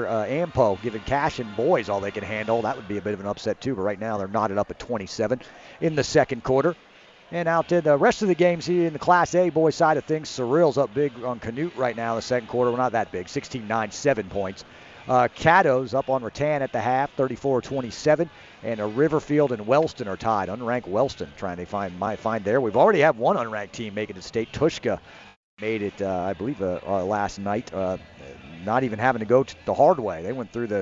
Ampo giving Cashin boys all they can handle. That would be a bit of an upset too, but right now they're knotted up at 27 in the second quarter. And out to the rest of the games here in the Class A boys side of things, Cyril's up big on Canute right now in the second quarter. Well, not that big, 16-9, 7 points. Caddo's up on Rattan at the half, 34-27, and Riverfield and Wellston are tied. Unranked Wellston trying to find there. We've already had one unranked team make it to state. Tushka made it, I believe, last night, not even having to go the hard way. They went through the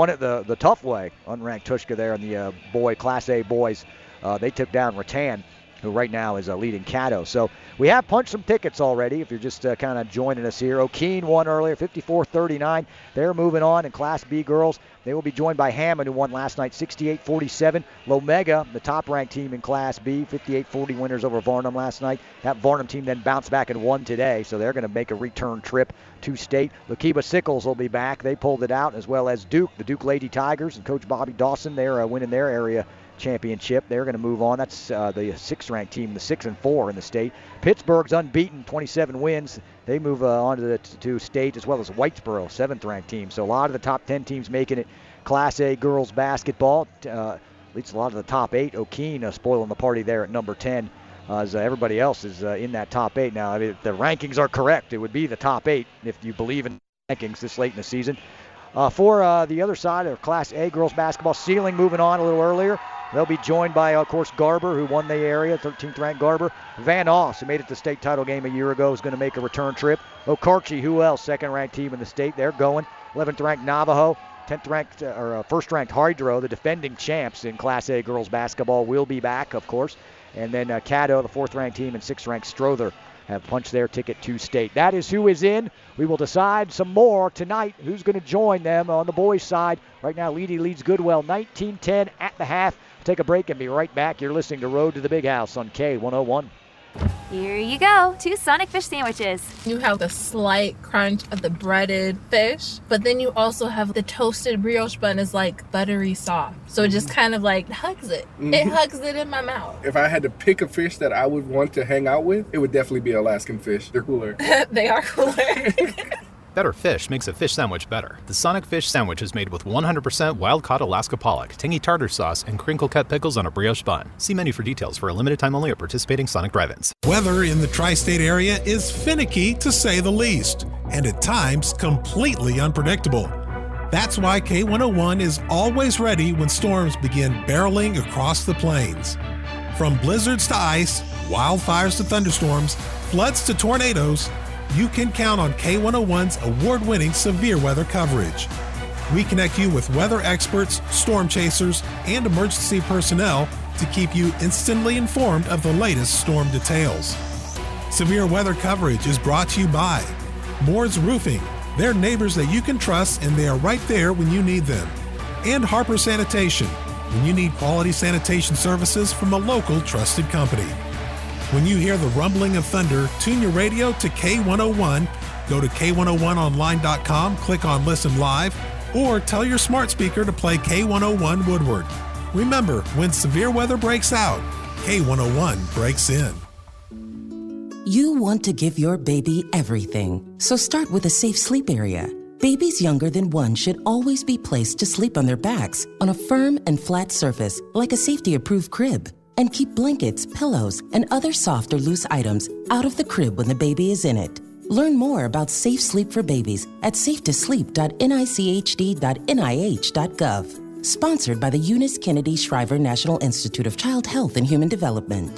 tough way. Unranked Tushka there in the Class A boys. They took down Rattan, who right now is leading Caddo. So we have punched some tickets already, if you're just kind of joining us here. O'Keene won earlier, 54-39. They're moving on in Class B girls. They will be joined by Hammond, who won last night 68-47. Lomega, the top-ranked team in Class B, 58-40 winners over Varnum last night. That Varnum team then bounced back and won today, so they're going to make a return trip to state. Lukiba Sickles will be back. They pulled it out, as well as Duke, the Duke Lady Tigers, and Coach Bobby Dawson. They're winning their area championship. They're going to move on. That's the 6th-ranked team, the 6-4 in the state. Pittsburgh's unbeaten, 27 wins. They move on to state, as well as Whitesboro, 7th-ranked team. So a lot of the top 10 teams making it. Class A girls basketball, at least a lot of the top 8. O'Keene spoiling the party there at number 10, as everybody else is in that top 8. Now, if the rankings are correct, it would be the top 8 if you believe in rankings this late in the season. For the other side of Class A girls basketball, Sealing moving on a little earlier. They'll be joined by, of course, Garber, who won the area, 13th-ranked Garber. Van Oss, who made it to state title game a year ago, is going to make a return trip. Okarche, who else? 2nd-ranked team in the state. They're going. 11th-ranked Navajo. 10th-ranked or 1st-ranked Hydro, the defending champs in Class A girls basketball, will be back, of course. And then Caddo, the 4th-ranked team, and 6th-ranked Strother have punched their ticket to state. That is who is in. We will decide some more tonight who's going to join them on the boys' side. Right now, Leedy leads Goodwell 19-10 at the half. Take a break and be right back. You're listening to Road to the Big House on K101. Here you go, 2 Sonic fish sandwiches. You have the slight crunch of the breaded fish, but then you also have the toasted brioche bun is like buttery soft. So it just kind of like hugs it. Mm-hmm. It hugs it in my mouth. If I had to pick a fish that I would want to hang out with, it would definitely be Alaskan fish. They're cooler. They are cooler. Better fish makes a fish sandwich better. The Sonic Fish Sandwich is made with 100% wild-caught Alaska pollock, tangy tartar sauce, and crinkle-cut pickles on a brioche bun. See menu for details for a limited time only at participating Sonic drive-ins. Weather in the tri-state area is finicky, to say the least, and at times completely unpredictable. That's why K101 is always ready when storms begin barreling across the plains. From blizzards to ice, wildfires to thunderstorms, floods to tornadoes, you can count on K101's award-winning severe weather coverage. We connect you with weather experts, storm chasers, and emergency personnel to keep you instantly informed of the latest storm details. Severe weather coverage is brought to you by Moore's Roofing. They're neighbors that you can trust, and they are right there when you need them. And Harper Sanitation, when you need quality sanitation services from a local trusted company. When you hear the rumbling of thunder, tune your radio to K101, go to K101online.com, click on Listen Live, or tell your smart speaker to play K101 Woodward. Remember, when severe weather breaks out, K101 breaks in. You want to give your baby everything, so start with a safe sleep area. Babies younger than 1 should always be placed to sleep on their backs on a firm and flat surface like a safety-approved crib. And keep blankets, pillows, and other soft or loose items out of the crib when the baby is in it. Learn more about safe sleep for babies at safetoSleep.nichd.nih.gov. Sponsored by the Eunice Kennedy Shriver National Institute of Child Health and Human Development.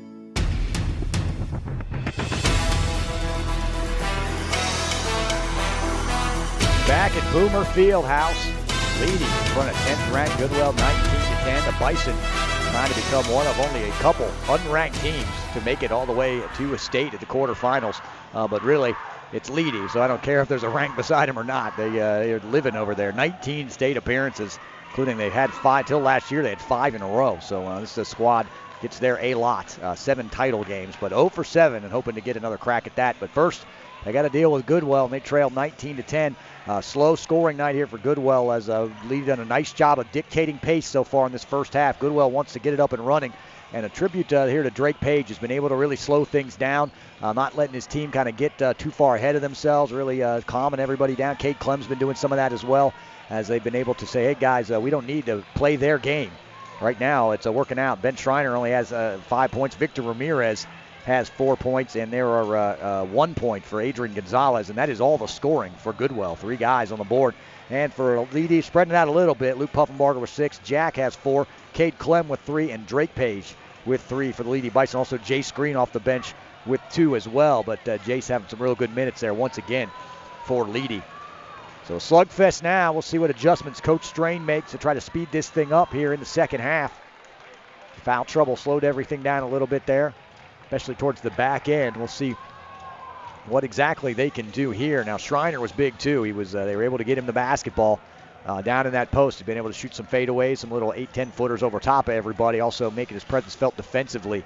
Back at Boomer Fieldhouse, leading in front of 10th ranked Goodwell 19-10. The Bison trying to become one of only a couple unranked teams to make it all the way to a state at the quarterfinals. But really, it's Leedy, so I don't care if there's a rank beside him or not. They're living over there. 19 state appearances, including they had 5 till last year. They had 5 in a row. So this is a squad gets there a lot. 7 title games, but 0 for 7 and hoping to get another crack at that. But first, they got to deal with Goodwell, and they trail 19-10. Slow scoring night here for Goodwell as Leedy done a nice job of dictating pace so far in this first half. Goodwell wants to get it up and running. And a tribute here to Drake Page, has been able to really slow things down, not letting his team kind of get too far ahead of themselves, really calming everybody down. Cade Clem's been doing some of that as well, as they've been able to say, hey guys, we don't need to play their game. Right now it's working out. Ben Schreiner only has 5 points. Victor Ramirez has 4 points, and there are 1 point for Adrian Gonzalez, and that is all the scoring for Goodwell. 3 guys on the board. And for Leedy, spreading it out a little bit, Luke Puffenbarger with 6, Jack has 4, Cade Clem with 3, and Drake Page with 3 for the Leedy Bison. Also Jace Green off the bench with 2 as well, but Jace having some real good minutes there once again for Leedy. So slugfest now. We'll see what adjustments Coach Strain makes to try to speed this thing up here in the second half. Foul trouble slowed everything down a little bit there, especially towards the back end. We'll see what exactly they can do here. Now Schreiner was big too. They were able to get him the basketball down in that post. He's been able to shoot some fadeaways, some little 8-10 footers over top of everybody, also making his presence felt defensively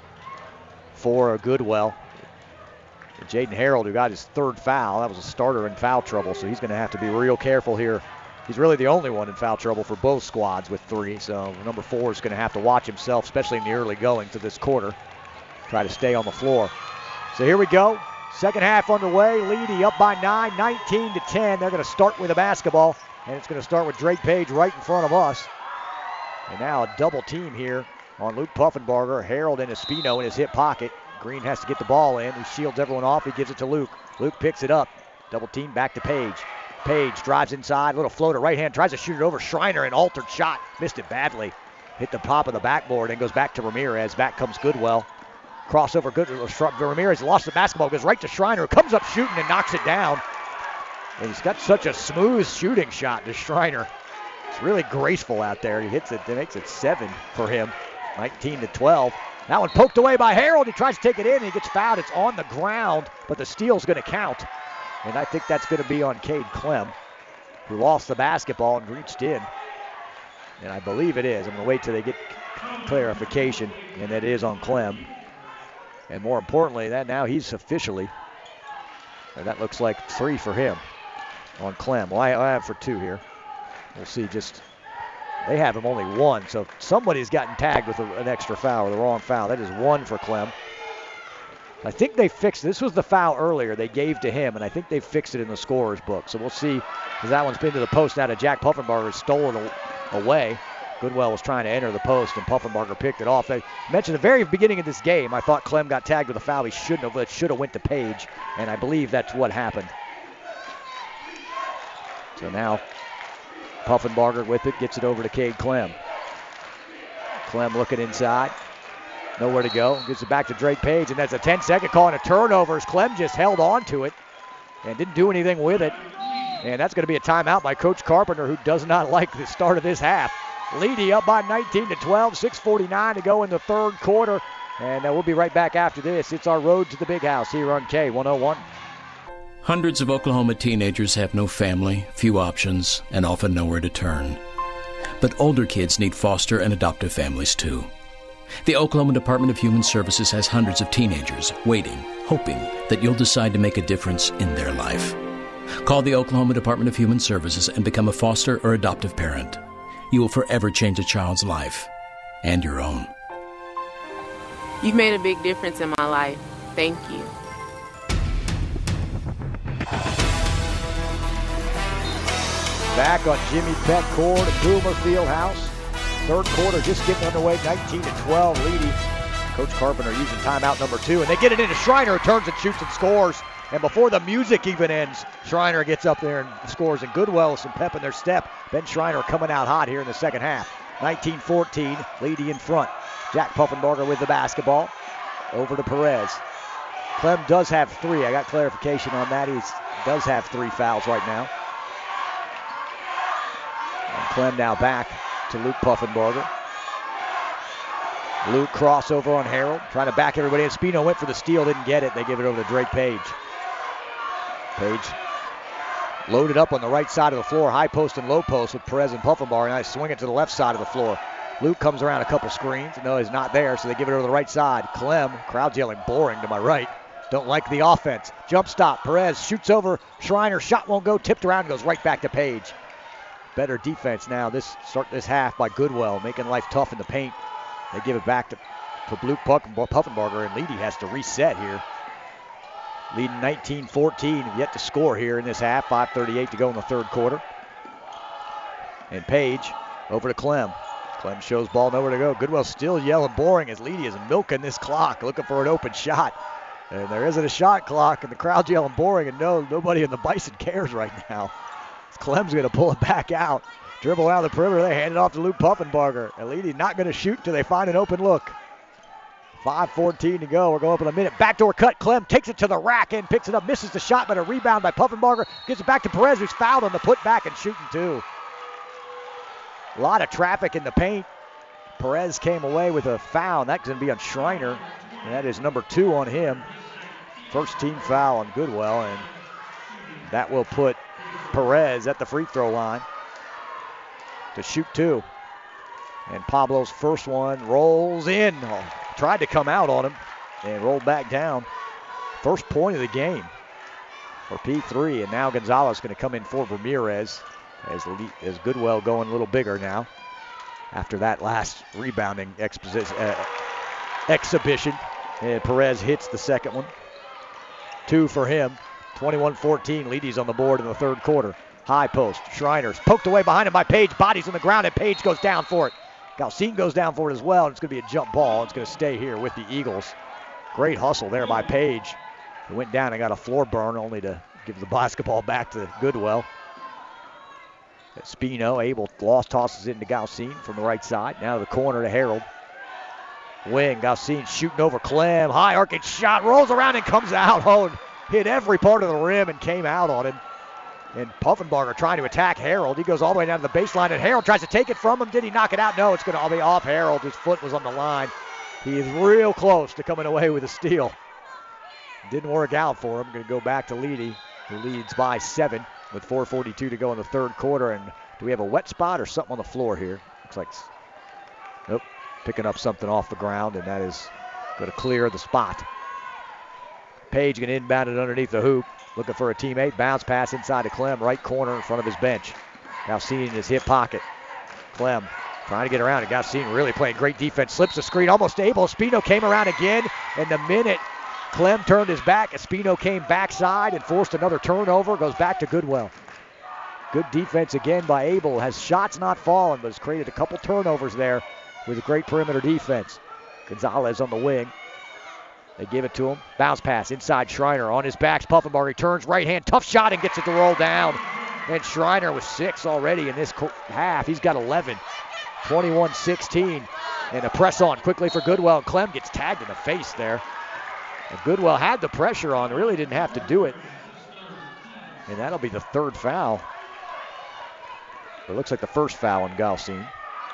for Goodwell. Jaden Harold, who got his 3rd foul, that was a starter in foul trouble, so he's going to have to be real careful here. He's really the only one in foul trouble for both squads with 3, so number 4 is going to have to watch himself, especially in the early going to this quarter. Try to stay on the floor. So here we go. Second half underway. Leedy up by 9, 19-10. They're going to start with a basketball, and it's going to start with Drake Page right in front of us. And now a double team here on Luke Puffenbarger. Harold and Espino in his hip pocket. Green has to get the ball in. He shields everyone off. He gives it to Luke. Luke picks it up. Double team back to Page. Page drives inside. Little floater right hand. Tries to shoot it over Schreiner. An altered shot. Missed it badly. Hit the top of the backboard and goes back to Ramirez. Back comes Goodwell. Crossover. Ramirez lost the basketball. Goes right to Schreiner. Comes up shooting and knocks it down. And he's got such a smooth shooting shot to Schreiner. It's really graceful out there. He hits it. That makes it 7 for him. 19-12. That one poked away by Harold. He tries to take it in. And he gets fouled. It's on the ground, but the steal's going to count. And I think that's going to be on Cade Clem, who lost the basketball and reached in. And I believe it is. I'm going to wait till they get clarification, and that is on Clem. And more importantly, that now he's officially, and that looks like 3 for him on Clem. Well, I have for 2 here. We'll see. They have him only 1, so somebody's gotten tagged with an extra foul or the wrong foul. That is 1 for Clem. I think they fixed this. Was the foul earlier they gave to him, and I think they fixed it in the scorer's book. So we'll see, because that one's been to the post now to Jack Puffenbarger. Stole it away. Goodwell was trying to enter the post, and Puffenbarger picked it off. I mentioned at the very beginning of this game, I thought Clem got tagged with a foul he shouldn't have. It should have went to Page, and I believe that's what happened. So now Puffenbarger with it, gets it over to Cade Clem. Clem looking inside. Nowhere to go. Gives it back to Drake Page, and that's a 10-second call and a turnover as Clem just held on to it and didn't do anything with it. And that's going to be a timeout by Coach Carpenter, who does not like the start of this half. Leedy up by 19-12, 6:49 to go in the third quarter. And we'll be right back after this. It's our road to the big house here on K101. Hundreds of Oklahoma teenagers have no family, few options, and often nowhere to turn. But older kids need foster and adoptive families too. The Oklahoma Department of Human Services has hundreds of teenagers waiting, hoping that you'll decide to make a difference in their life. Call the Oklahoma Department of Human Services and become a foster or adoptive parent. You will forever change a child's life and your own. You've made a big difference in my life. Thank you. Back on Jimmy Peck Court at Boomer Fieldhouse. Third quarter just getting underway, 19-12 leading. Coach Carpenter using timeout number 2, and they get it into Schreiner, who turns and shoots and scores. And before the music even ends, Schreiner gets up there and scores. And Goodwell with some pep in their step. Ben Schreiner coming out hot here in the second half. 19-14, Leedy in front. Jack Puffenbarger with the basketball. Over to Perez. Clem does have 3. I got clarification on that. He does have 3 fouls right now. And Clem now back to Luke Puffenbarger. Luke crossover on Harold, trying to back everybody in. Spino went for the steal, didn't get it. They give it over to Drake Page. Page loaded up on the right side of the floor, high post and low post with Perez and Puffenbarger. Now they swing it to the left side of the floor. Luke comes around a couple screens. No, he's not there, so they give it over to the right side. Clem, crowd's yelling boring to my right. Don't like the offense. Jump stop. Perez shoots over Schreiner. Shot won't go. Tipped around and goes right back to Page. Better defense now. Start this half by Goodwell, making life tough in the paint. They give it back to Luke Puffenbarger, and Leedy has to reset here. Leading 19-14, yet to score here in this half. 5:38 to go in the third quarter. And Page over to Clem. Clem shows ball nowhere to go. Goodwell still yelling boring as Leedy is milking this clock, looking for an open shot. And there isn't a shot clock, and the crowd's yelling boring, and nobody in the Bison cares right now. Clem's going to pull it back out. Dribble out of the perimeter. They hand it off to Luke Puffenbarger. And Leedy not going to shoot until they find an open look. 5:14 to go. We're going up in a minute. Backdoor cut. Clem takes it to the rack and picks it up. Misses the shot, but a rebound by Puffenbarger. Gives it back to Perez, who's fouled on the putback and shooting 2. A lot of traffic in the paint. Perez came away with a foul. That's going to be on Schreiner. And that is number 2 on him. First team foul on Goodwell. And that will put Perez at the free throw line to shoot 2. And Pablo's first one rolls in. Tried to come out on him and rolled back down. First point of the game for P3. And now Gonzalez going to come in for Ramirez as Goodwell going a little bigger now after that last rebounding exhibition. And Perez hits the second one. 2 for him. 21-14. Leady's on the board in the third quarter. High post. Schreiner's poked away behind him by Page. Bodies on the ground, and Page goes down for it. Galcine goes down for it as well, and it's going to be a jump ball. It's going to stay here with the Eagles. Great hustle there by Page. He went down and got a floor burn, only to give the basketball back to Goodwell. Spino, tosses it into Galcine from the right side. Now to the corner to Harold. Wing, Galcine shooting over Clem. High arcing shot, rolls around and comes out. Oh, hit every part of the rim and came out on him. And Puffenbarger trying to attack Harold. He goes all the way down to the baseline, and Harold tries to take it from him. Did he knock it out? No, it's going to be off Harold. His foot was on the line. He is real close to coming away with a steal. Didn't work out for him. Going to go back to Leedy, who leads by 7 with 4:42 to go in the third quarter. And do we have a wet spot or something on the floor here? Looks like, nope, picking up something off the ground, and that is going to clear the spot. Page going to inbound it underneath the hoop. Looking for a teammate. Bounce pass inside to Clem. Right corner in front of his bench. Galcine in his hip pocket. Clem trying to get around it. Galcine really playing great defense. Slips the screen. Almost able. Spino came around again. And the minute Clem turned his back. Espino came backside and forced another turnover. Goes back to Goodwell. Good defense again by Abel. Has shots not fallen, but has created a couple turnovers there with a great perimeter defense. Gonzalez on the wing. They give it to him. Bounce pass inside Schreiner on his back. Puffenbarger. He turns right hand. Tough shot and gets it to roll down. And Schreiner with 6 already in this half. He's got 11. 21-16. And a press on quickly for Goodwell. And Clem gets tagged in the face there. And Goodwell had the pressure on. Really didn't have to do it. And that'll be the 3rd foul. It looks like the 1st foul on Galcine.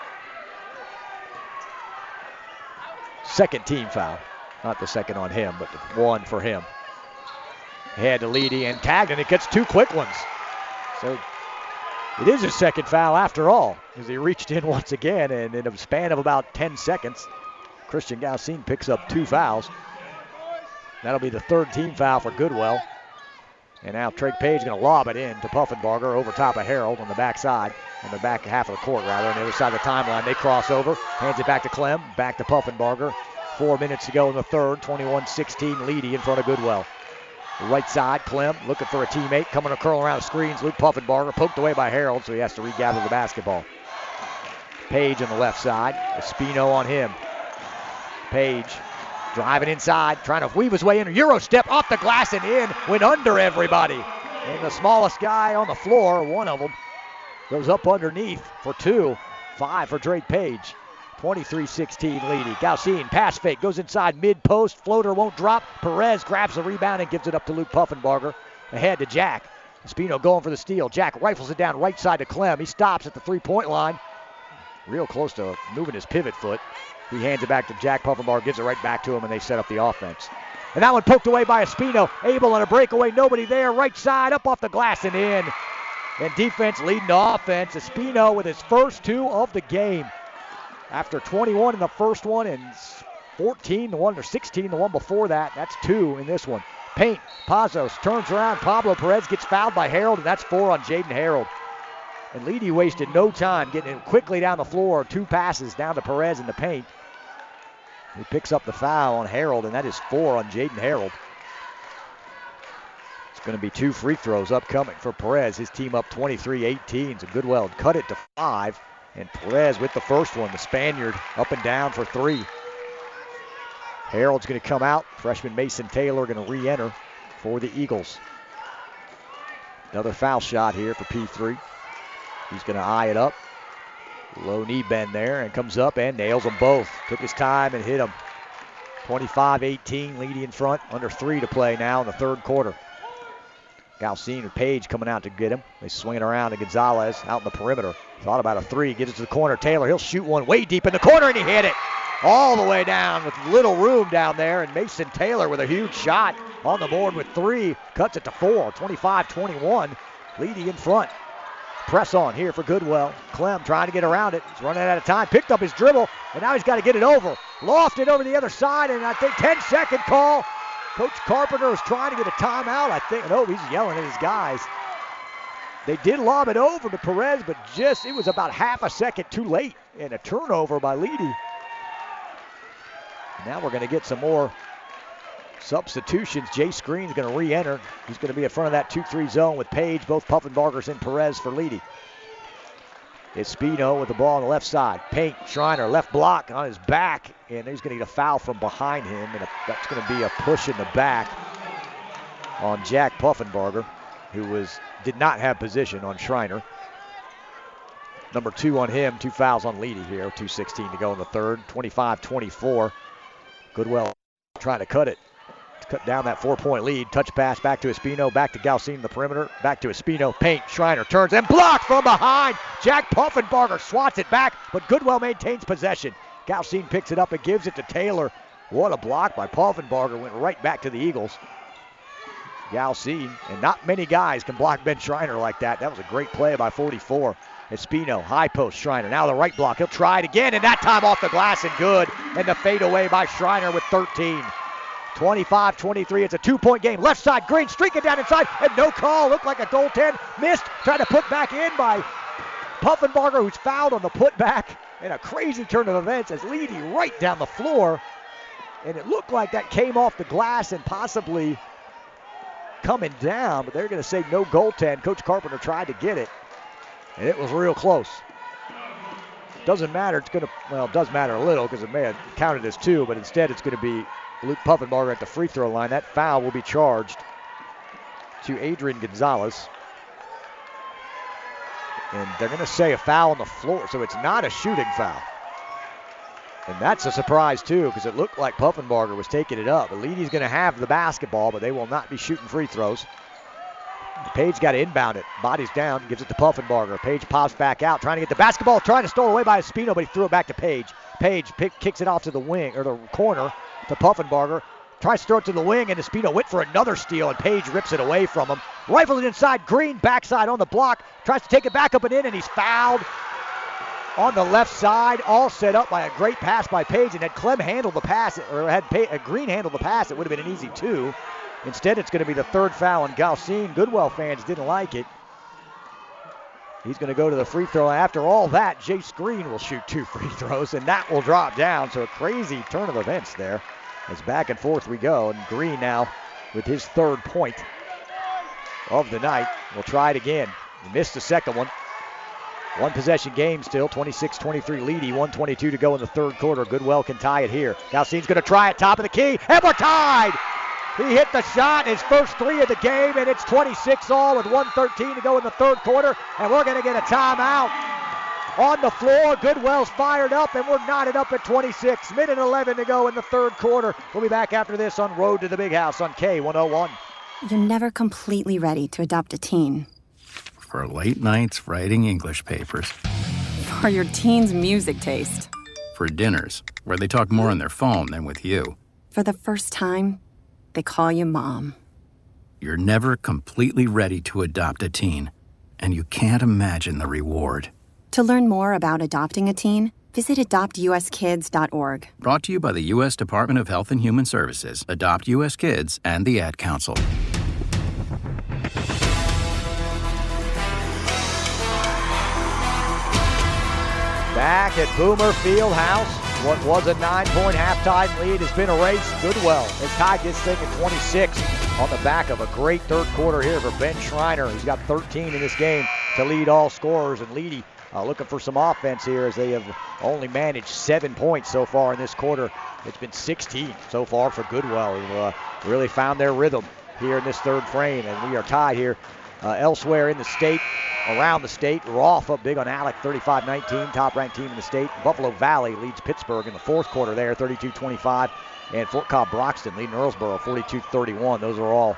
2nd team foul. Not the 2nd on him, but the 1 for him. Head to Leedy and tagged, and it gets 2 quick ones. So it is his 2nd foul after all, as he reached in once again, and in a span of about 10 seconds, Christian Galcine picks up 2 fouls. That'll be the 3rd team foul for Goodwell. And now Trey Page going to lob it in to Puffenbarger over top of Harold on the backside, on the back half of the court rather, on the other side of the timeline. They cross over, hands it back to Clem, back to Puffenbarger. 4 minutes to go in the 3rd, 21-16 Leedy in front of Goodwell. Right side, Clem looking for a teammate, coming to curl around the screens. Luke Puffenbarger poked away by Harold, so he has to regather the basketball. Page on the left side, Espino on him. Page driving inside, trying to weave his way in. A Euro step off the glass and in, went under everybody. And the smallest guy on the floor, one of them, goes up underneath for 2. 5 for Drake Page. 23-16 Leedy. Galcine, pass fake, goes inside mid-post. Floater won't drop. Perez grabs the rebound and gives it up to Luke Puffenbarger. Ahead to Jack. Espino going for the steal. Jack rifles it down right side to Clem. He stops at the 3-point line. Real close to moving his pivot foot. He hands it back to Jack. Puffenbarger gives it right back to him, and they set up the offense. And that one poked away by Espino. Abel on a breakaway. Nobody there. Right side, up off the glass and in. And defense leading the offense. Espino with his first 2 of the game. After 21 in the first one and 14, the one or 16, the one before that. That's 2 in this one. Paint, Pazos turns around. Pablo Perez gets fouled by Harold, and that's 4 on Jaden Harold. And Leedy wasted no time getting him quickly down the floor. 2 passes down to Perez in the paint. He picks up the foul on Harold, and that is 4 on Jaden Harold. It's going to be 2 free throws upcoming for Perez. His team up 23-18. So Goodwell cut it to 5. And Perez with the first one, the Spaniard up and down for 3. Harold's going to come out. Freshman Mason Taylor going to re-enter for the Eagles. Another foul shot here for P3. He's going to eye it up. Low knee bend there and comes up and nails them both. Took his time and hit them. 25-18, Leedy in front. Under 3 to play now in the 3rd quarter. Galcine and Page coming out to get him. They swing it around to Gonzalez out in the perimeter. Thought about a 3, gives it to the corner. Taylor, he'll shoot one way deep in the corner, and he hit it. All the way down with little room down there, and Mason Taylor with a huge shot on the board with 3. Cuts it to 4, 25-21. Leedy in front. Press on here for Goodwell. Clem trying to get around it. He's running out of time. Picked up his dribble, and now he's got to get it over. Lofted over the other side, and I think 10-second call. Coach Carpenter is trying to get a timeout, I think. No, he's yelling at his guys. They did lob it over to Perez, but it was about half a second too late. And a turnover by Leedy. Now we're going to get some more substitutions. Jay Screen's going to re-enter. He's going to be in front of that 2-3 zone with Page, both Puffenbargers and Perez for Leedy. Espino with the ball on the left side. Paint, Schreiner, left block on his back, and he's going to get a foul from behind him, and that's going to be a push in the back on Jack Puffenbarger, who did not have position on Schreiner. Number 2 on him, 2 fouls on Leedy here, 2:16 to go in the 3rd, 25-24. Goodwell trying to cut down that 4-point lead. Touch pass back to Espino, back to Galcine in the perimeter, back to Espino. Paint, Schreiner turns and blocked from behind. Jack Puffenbarger swats it back, but Goodwell maintains possession. Galcine picks it up and gives it to Taylor. What a block by Puffenbarger, went right back to the Eagles. Galcine, and not many guys can block Ben Schreiner like that. That was a great play by 44. Espino, high post, Schreiner. Now the right block. He'll try it again, and that time off the glass and good. And the fade away by Schreiner with 13. 25-23. It's a 2-point game. Left side, Green streaking down inside, and no call. Looked like a goaltend. Missed. Tried to put back in by Puffenbarger, who's fouled on the putback. And a crazy turn of events as Leedy right down the floor. and it looked like that came off the glass and possibly coming down, but they're going to say no goaltend. Coach Carpenter tried to get it, and it was real close. Doesn't matter. It does matter a little because it may have counted as 2, but instead it's going to be Luke Puffenbarger at the free throw line. That foul will be charged to Adrian Gonzalez. And they're going to say a foul on the floor, so it's not a shooting foul. And that's a surprise, too, because it looked like Puffenbarger was taking it up. Leedy's going to have the basketball, but they will not be shooting free throws. Page got to inbound it. Bodies down, gives it to Puffenbarger. Page pops back out, trying to get the basketball, trying to stole away by Espino, but he threw it back to Page. Page kicks it off to the wing, or the corner, to Puffenbarger. Tries to throw it to the wing, and Espino went for another steal, and Page rips it away from him. Rifles it inside. Green backside on the block. Tries to take it back up and in, and he's fouled on the left side. All set up by a great pass by Page, and had Clem handled the pass, or had Green handled the pass, it would have been an easy 2. Instead, it's going to be the 3rd foul on Galcine. Goodwell fans didn't like it. He's going to go to the free throw. After all that, Jace Green will shoot 2 free throws, and that will drop down. So a crazy turn of events there. As back and forth we go, and Green now with his 3rd point of the night. We'll try it again. He missed the second one. 1 possession game still, 26-23 Leedy, 1:22 to go in the 3rd quarter. Goodwell can tie it here. Galcine's going to try it, top of the key, and we're tied! He hit the shot, his first 3 of the game, and it's 26 all with 1:13 to go in the 3rd quarter, and we're going to get a timeout. On the floor, Goodwell's fired up, and we're knotted up at 26. Minute 11 to go in the 3rd quarter. We'll be back after this on Road to the Big House on K101. You're never completely ready to adopt a teen. For late nights writing English papers. For your teen's music taste. For dinners, where they talk more on their phone than with you. For the first time, they call you Mom. You're never completely ready to adopt a teen, and you can't imagine the reward. To learn more about adopting a teen, visit adoptuskids.org. Brought to you by the U.S. Department of Health and Human Services, Adopt U.S. Kids, and the Ad Council. Back at Boomer Fieldhouse, what was a 9-point halftime lead has been erased. Goodwell has tied this thing at 26 on the back of a great 3rd quarter here for Ben Schreiner. He's got 13 in this game to lead all scorers, and Leedy looking for some offense here as they have only managed 7 points so far in this quarter. It's been 16 so far for Goodwell, who really found their rhythm here in this 3rd frame, and we are tied here elsewhere in the state, around the state. Rolfe up big on Alec, 35-19, top-ranked team in the state. Buffalo Valley leads Pittsburgh in the 4th quarter there, 32-25, and Fort Cobb-Broxton leading Earlsboro, 42-31. Those are all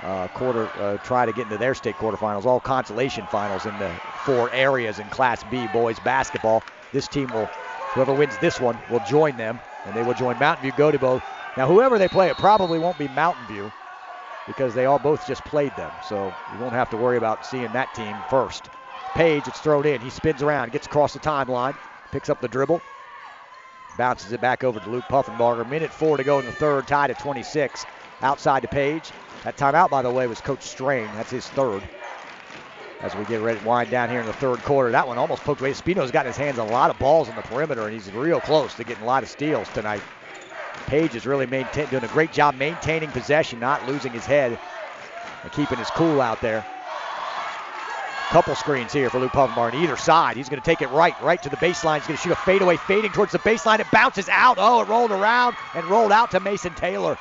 try to get into their state quarterfinals, all consolation finals in the 4 areas in Class B boys basketball. This team whoever wins this one will join them, and they will join Mountain View Gotebo. Now, whoever they play, it probably won't be Mountain View because they all both just played them, so you won't have to worry about seeing that team first. Page, it's thrown in. He spins around, gets across the timeline, picks up the dribble, bounces it back over to Luke Puffenbarger. Minute 4 to go in the 3rd, tied at 26. Outside to Page. That timeout, by the way, was Coach Strain. That's his 3rd. As we get ready to wind down here in the 3rd quarter. That one almost poked away. Spino's got his hands on a lot of balls on the perimeter, and he's real close to getting a lot of steals tonight. Page is really doing a great job maintaining possession, not losing his head, and keeping his cool out there. Couple screens here for Luke Puffenbarger on either side. He's going to take it right to the baseline. He's going to shoot a fadeaway, fading towards the baseline. It bounces out. Oh, it rolled around and rolled out to Mason Taylor.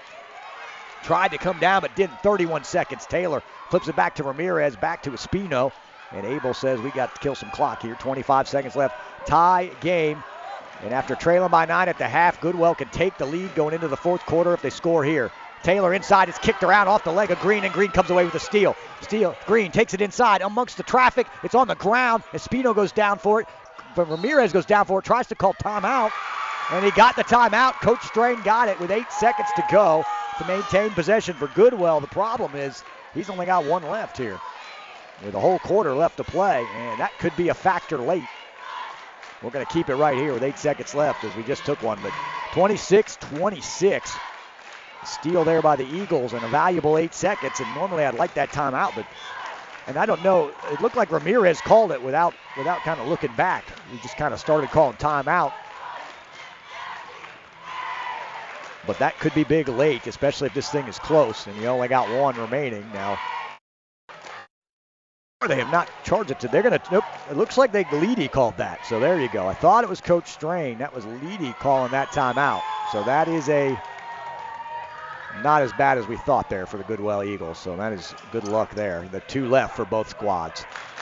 Tried to come down, but didn't. 31 seconds. Taylor flips it back to Ramirez, back to Espino. And Abel says we got to kill some clock here. 25 seconds left. Tie game. And after trailing by 9 at the half, Goodwell can take the lead going into the 4th quarter if they score here. Taylor inside is kicked around off the leg of Green, and Green comes away with a steal. Green takes it inside amongst the traffic. It's on the ground. Espino goes down for it. But Ramirez goes down for it, tries to call timeout. And he got the timeout. Coach Strain got it with 8 seconds to go to maintain possession for Goodwell. The problem is he's only got 1 left here with a whole quarter left to play, and that could be a factor late. We're going to keep it right here with 8 seconds left as we just took one, but 26-26. Steal there by the Eagles and a valuable 8 seconds, and normally I'd like that timeout, and I don't know, it looked like Ramirez called it without kind of looking back. He just kind of started calling timeout. but that could be big late, especially if this thing is close and you only got one remaining. Now, they have not charged it to. They're going to. Nope. It looks like Leedy called that. So there you go. I thought it was Coach Strain. That was Leedy calling that timeout. So that is not as bad as we thought there for the Goodwell Eagles. So that is good luck there. The 2 left for both squads.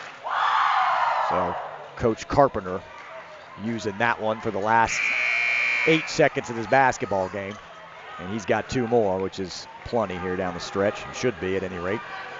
So Coach Carpenter using that one for the last 8 seconds of this basketball game. And he's got 2 more, which is plenty here down the stretch. Should be at any rate.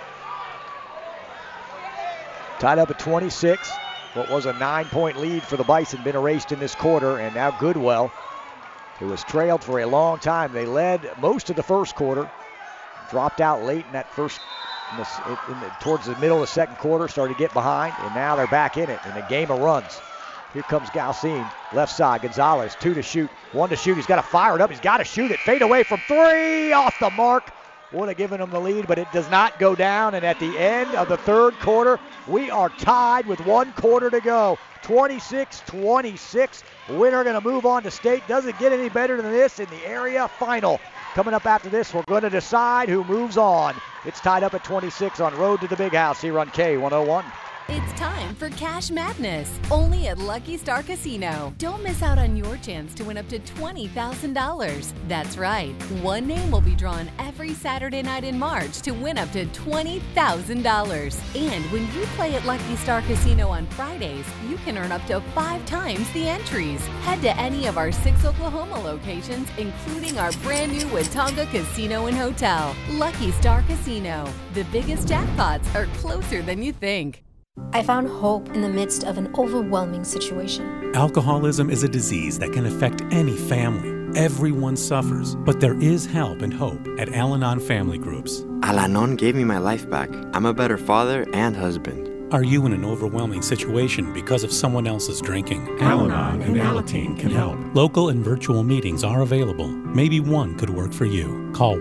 Tied up at 26. What was a 9-point lead for the Bison been erased in this quarter, and now Goodwell, who was trailed for a long time. They led most of the first quarter, dropped out late in that towards the middle of the second quarter, started to get behind, and now they're back in it in a game of runs. Here comes Galcine, left side. Gonzalez, 2 to shoot, 1 to shoot. He's got to fire it up. He's got to shoot it. Fade away from 3, off the mark. Would have given them the lead, but it does not go down. And at the end of the third quarter, we are tied with 1 quarter to go. 26-26. Winner going to move on to state. Doesn't get any better than this in the area final. Coming up after this, we're going to decide who moves on. It's tied up at 26 on Road to the Big House here on K101. It's time for Cash Madness, only at Lucky Star Casino. Don't miss out on your chance to win up to $20,000. That's right. One name will be drawn every Saturday night in March to win up to $20,000. And when you play at Lucky Star Casino on Fridays, you can earn up to 5 times the entries. Head to any of our 6 Oklahoma locations, including our brand new Watonga Casino and Hotel. Lucky Star Casino. The biggest jackpots are closer than you think. I found hope in the midst of an overwhelming situation. Alcoholism is a disease that can affect any family. Everyone suffers, but there is help and hope at Al-Anon Family Groups. Al-Anon gave me my life back. I'm a better father and husband. Are you in an overwhelming situation because of someone else's drinking? Al-Anon and Alateen can help. Local and virtual meetings are available. Maybe one could work for you. Call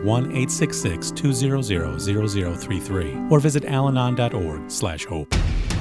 1-866-200-0033 or visit alanon.org/hope.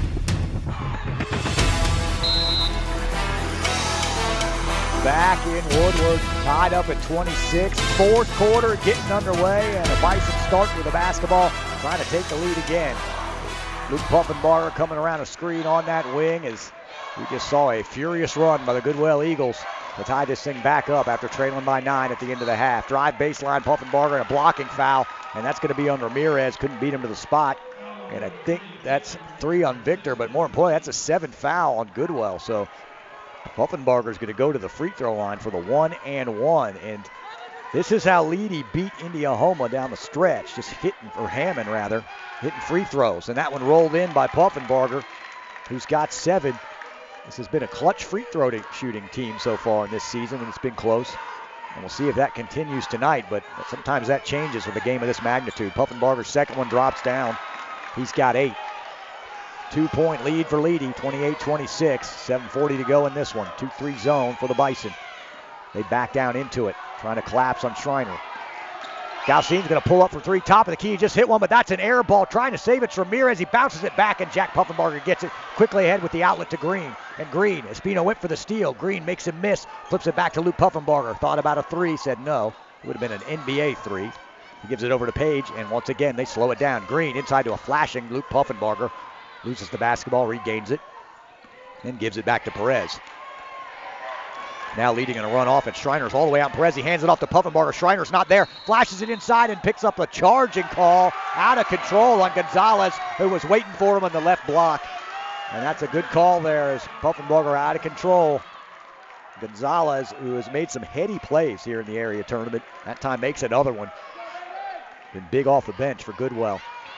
Back in Woodward, tied up at 26. Fourth quarter getting underway, and the Bison start with the basketball, trying to take the lead again. Luke Puffenbarger coming around a screen on that wing as we just saw a furious run by the Goodwell Eagles to tie this thing back up after trailing by 9 at the end of the half. Drive baseline, Puffenbarger, and a blocking foul, and that's going to be on Ramirez. Couldn't beat him to the spot. And I think that's 3 on Victor, but more importantly, that's a 7th foul on Goodwell. So Puffenbarger is going to go to the free throw line for the 1-and-1. And this is how Leedy beat Indiahoma down the stretch, just hitting free throws. And that one rolled in by Puffenbarger, who's got 7. This has been a clutch free throw shooting team so far in this season, and it's been close. And we'll see if that continues tonight, but sometimes that changes with a game of this magnitude. Puffenbarger's second one drops down. He's got 8. 2-point lead for Leedy, 28-26. 7:40 to go in this one. 2-3 zone for the Bison. They back down into it, trying to collapse on Schreiner. Galcine's going to pull up for 3, top of the key. He just hit one, but that's an air ball. Trying to save it. Ramirez, he bounces it back, and Jack Puffenbarger gets it quickly ahead with the outlet to Green. And Green, Espino went for the steal. Green makes him miss, flips it back to Luke Puffenbarger. Thought about a 3, said no. It would have been an NBA 3. He gives it over to Page, and once again, they slow it down. Green inside to a flashing Luke Puffenbarger. Loses the basketball, regains it, then gives it back to Perez. Now leading in a run off, and Schreiner's all the way out. Perez, he hands it off to Puffenbarger. Schreiner's not there. Flashes it inside and picks up a charging call. Out of control on Gonzalez, who was waiting for him on the left block. And that's a good call there as Puffenbarger out of control. Gonzalez, who has made some heady plays here in the area tournament, that time makes another one. Been big off the bench for Goodwell.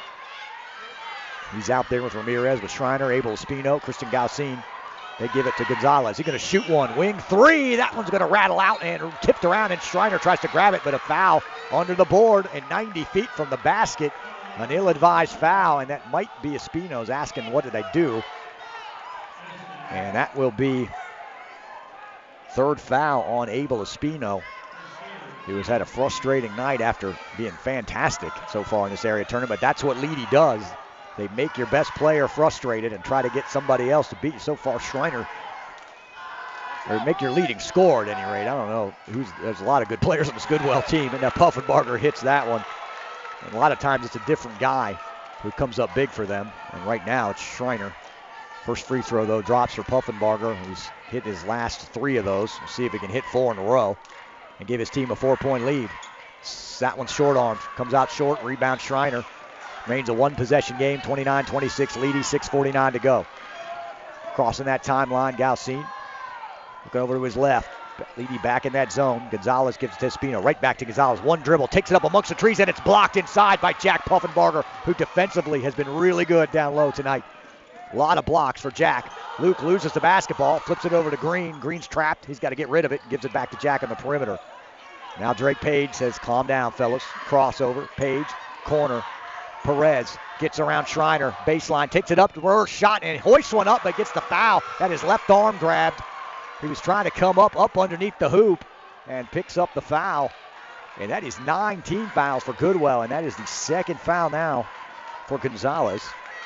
He's out there with Ramirez, with Schreiner, Abel Espino, Christian Galcine. They give it to Gonzalez. He's going to shoot one. Wing 3. That one's going to rattle out and tipped around, and Schreiner tries to grab it, but a foul under the board and 90 feet from the basket. An ill-advised foul, and that might be Espino's asking, what did I do? And that will be 3rd foul on Abel Espino, who has had a frustrating night after being fantastic so far in this area tournament. That's what Leedy does. They make your best player frustrated and try to get somebody else to beat you. So far, Schreiner or make your leading scorer at any rate. I don't know. There's a lot of good players on this Goodwell team, and now Puffenbarger hits that one. And a lot of times it's a different guy who comes up big for them, and right now it's Schreiner. First free throw, though, drops for Puffenbarger, who's hit his last 3 of those. We'll see if he can hit 4 in a row and give his team a 4-point lead. That one's short arm, comes out short, rebound Schreiner. Remains a 1-possession game, 29-26, Leedy, 6:49 to go. Crossing that timeline, Galcine. Looking over to his left. Leedy back in that zone. Gonzalez gives it to Espino. Right back to Gonzalez. One dribble. Takes it up amongst the trees, and it's blocked inside by Jack Puffenbarger, who defensively has been really good down low tonight. A lot of blocks for Jack. Luke loses the basketball. Flips it over to Green. Green's trapped. He's got to get rid of it. Gives it back to Jack on the perimeter. Now Drake Page says, calm down, fellas. Crossover. Page. Corner. Perez gets around Schreiner. Baseline. Takes it up to her shot and hoists one up, but gets the foul. Got his left arm grabbed. He was trying to come up underneath the hoop and picks up the foul. And that is 9 team fouls for Goodwell, and that is the second foul now for Gonzalez.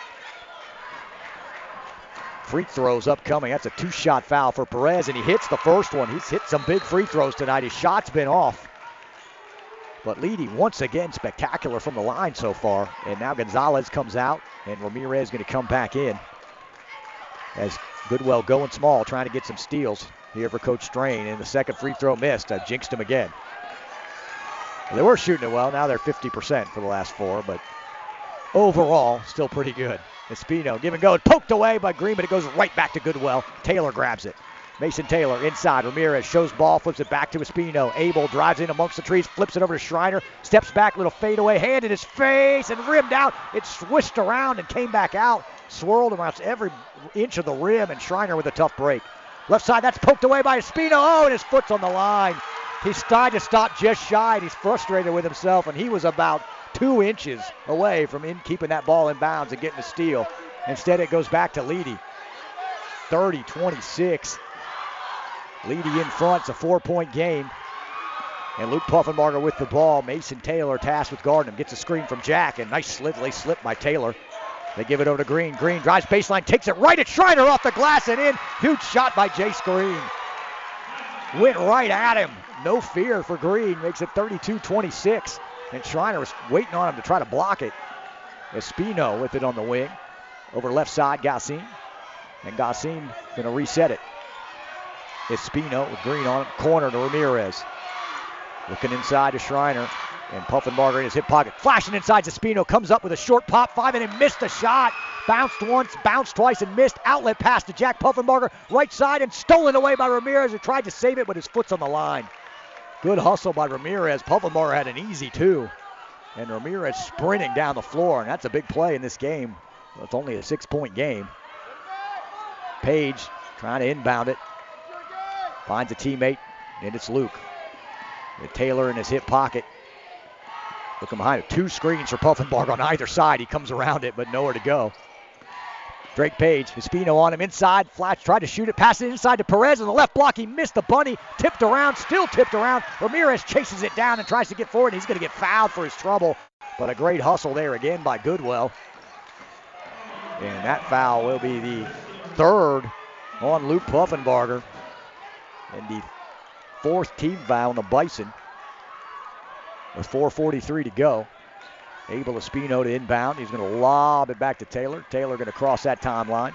Free throws upcoming. That's a 2-shot foul for Perez, and he hits the first one. He's hit some big free throws tonight. His shot's been off. But Leedy, once again, spectacular from the line so far. And now Gonzalez comes out, and Ramirez is going to come back in. As Goodwell going small, trying to get some steals here for Coach Strain. And the second free throw missed. Jinxed him again. Well, they were shooting it well. Now they're 50% for the last 4, but overall, still pretty good. Espino, give and go. Poked away by Green, but it goes right back to Goodwell. Taylor grabs it. Mason Taylor inside. Ramirez shows ball, flips it back to Espino. Abel drives in amongst the trees, flips it over to Schreiner. Steps back, little fadeaway, hand in his face, and rimmed out. It swished around and came back out. Swirled around every inch of the rim, and Schreiner with a tough break. Left side, that's poked away by Espino. Oh, and his foot's on the line. He's tried to stop just shy, and he's frustrated with himself, and he was about 2 inches away from keeping that ball in bounds and getting a steal. Instead, it goes back to Leedy. 30-26. Leedy in front. It's a 4-point game. And Luke Puffenbarger with the ball. Mason Taylor tasked with guarding him. Gets a screen from Jack, and nice slip by Taylor. They give it over to Green. Green drives baseline, takes it right at Schreiner off the glass and in. Huge shot by Jace Green. Went right at him. No fear for Green. Makes it 32-26. And Schreiner was waiting on him to try to block it. Espino with it on the wing. Over left side, Galcine. And Galcine going to reset it. Espino with Green on him. Corner to Ramirez. Looking inside to Schreiner. And Puffenbarger in his hip pocket. Flashing inside to Espino. Comes up with a short pop. 5 and missed the shot. Bounced once, bounced twice, and missed. Outlet pass to Jack Puffenbarger. Right side and stolen away by Ramirez, who tried to save it, but his foot's on the line. Good hustle by Ramirez. Puffenbarger had an easy 2. And Ramirez sprinting down the floor, and that's a big play in this game. It's only a 6-point game. Page trying to inbound it. Finds a teammate, and it's Luke. With Taylor in his hip pocket. Looking behind him. 2 screens for Puffenbarger on either side. He comes around it, but nowhere to go. Drake Page, Espino on him inside. Flash tried to shoot it. Pass it inside to Perez on the left block. He missed the bunny. Tipped around, still tipped around. Ramirez chases it down and tries to get forward. He's going to get fouled for his trouble. But a great hustle there again by Goodwell. And that foul will be the 3rd on Luke Puffenbarger. And the 4th team foul on the Bison. With 4:43 to go. Abel Espino to inbound. He's going to lob it back to Taylor. Taylor going to cross that timeline.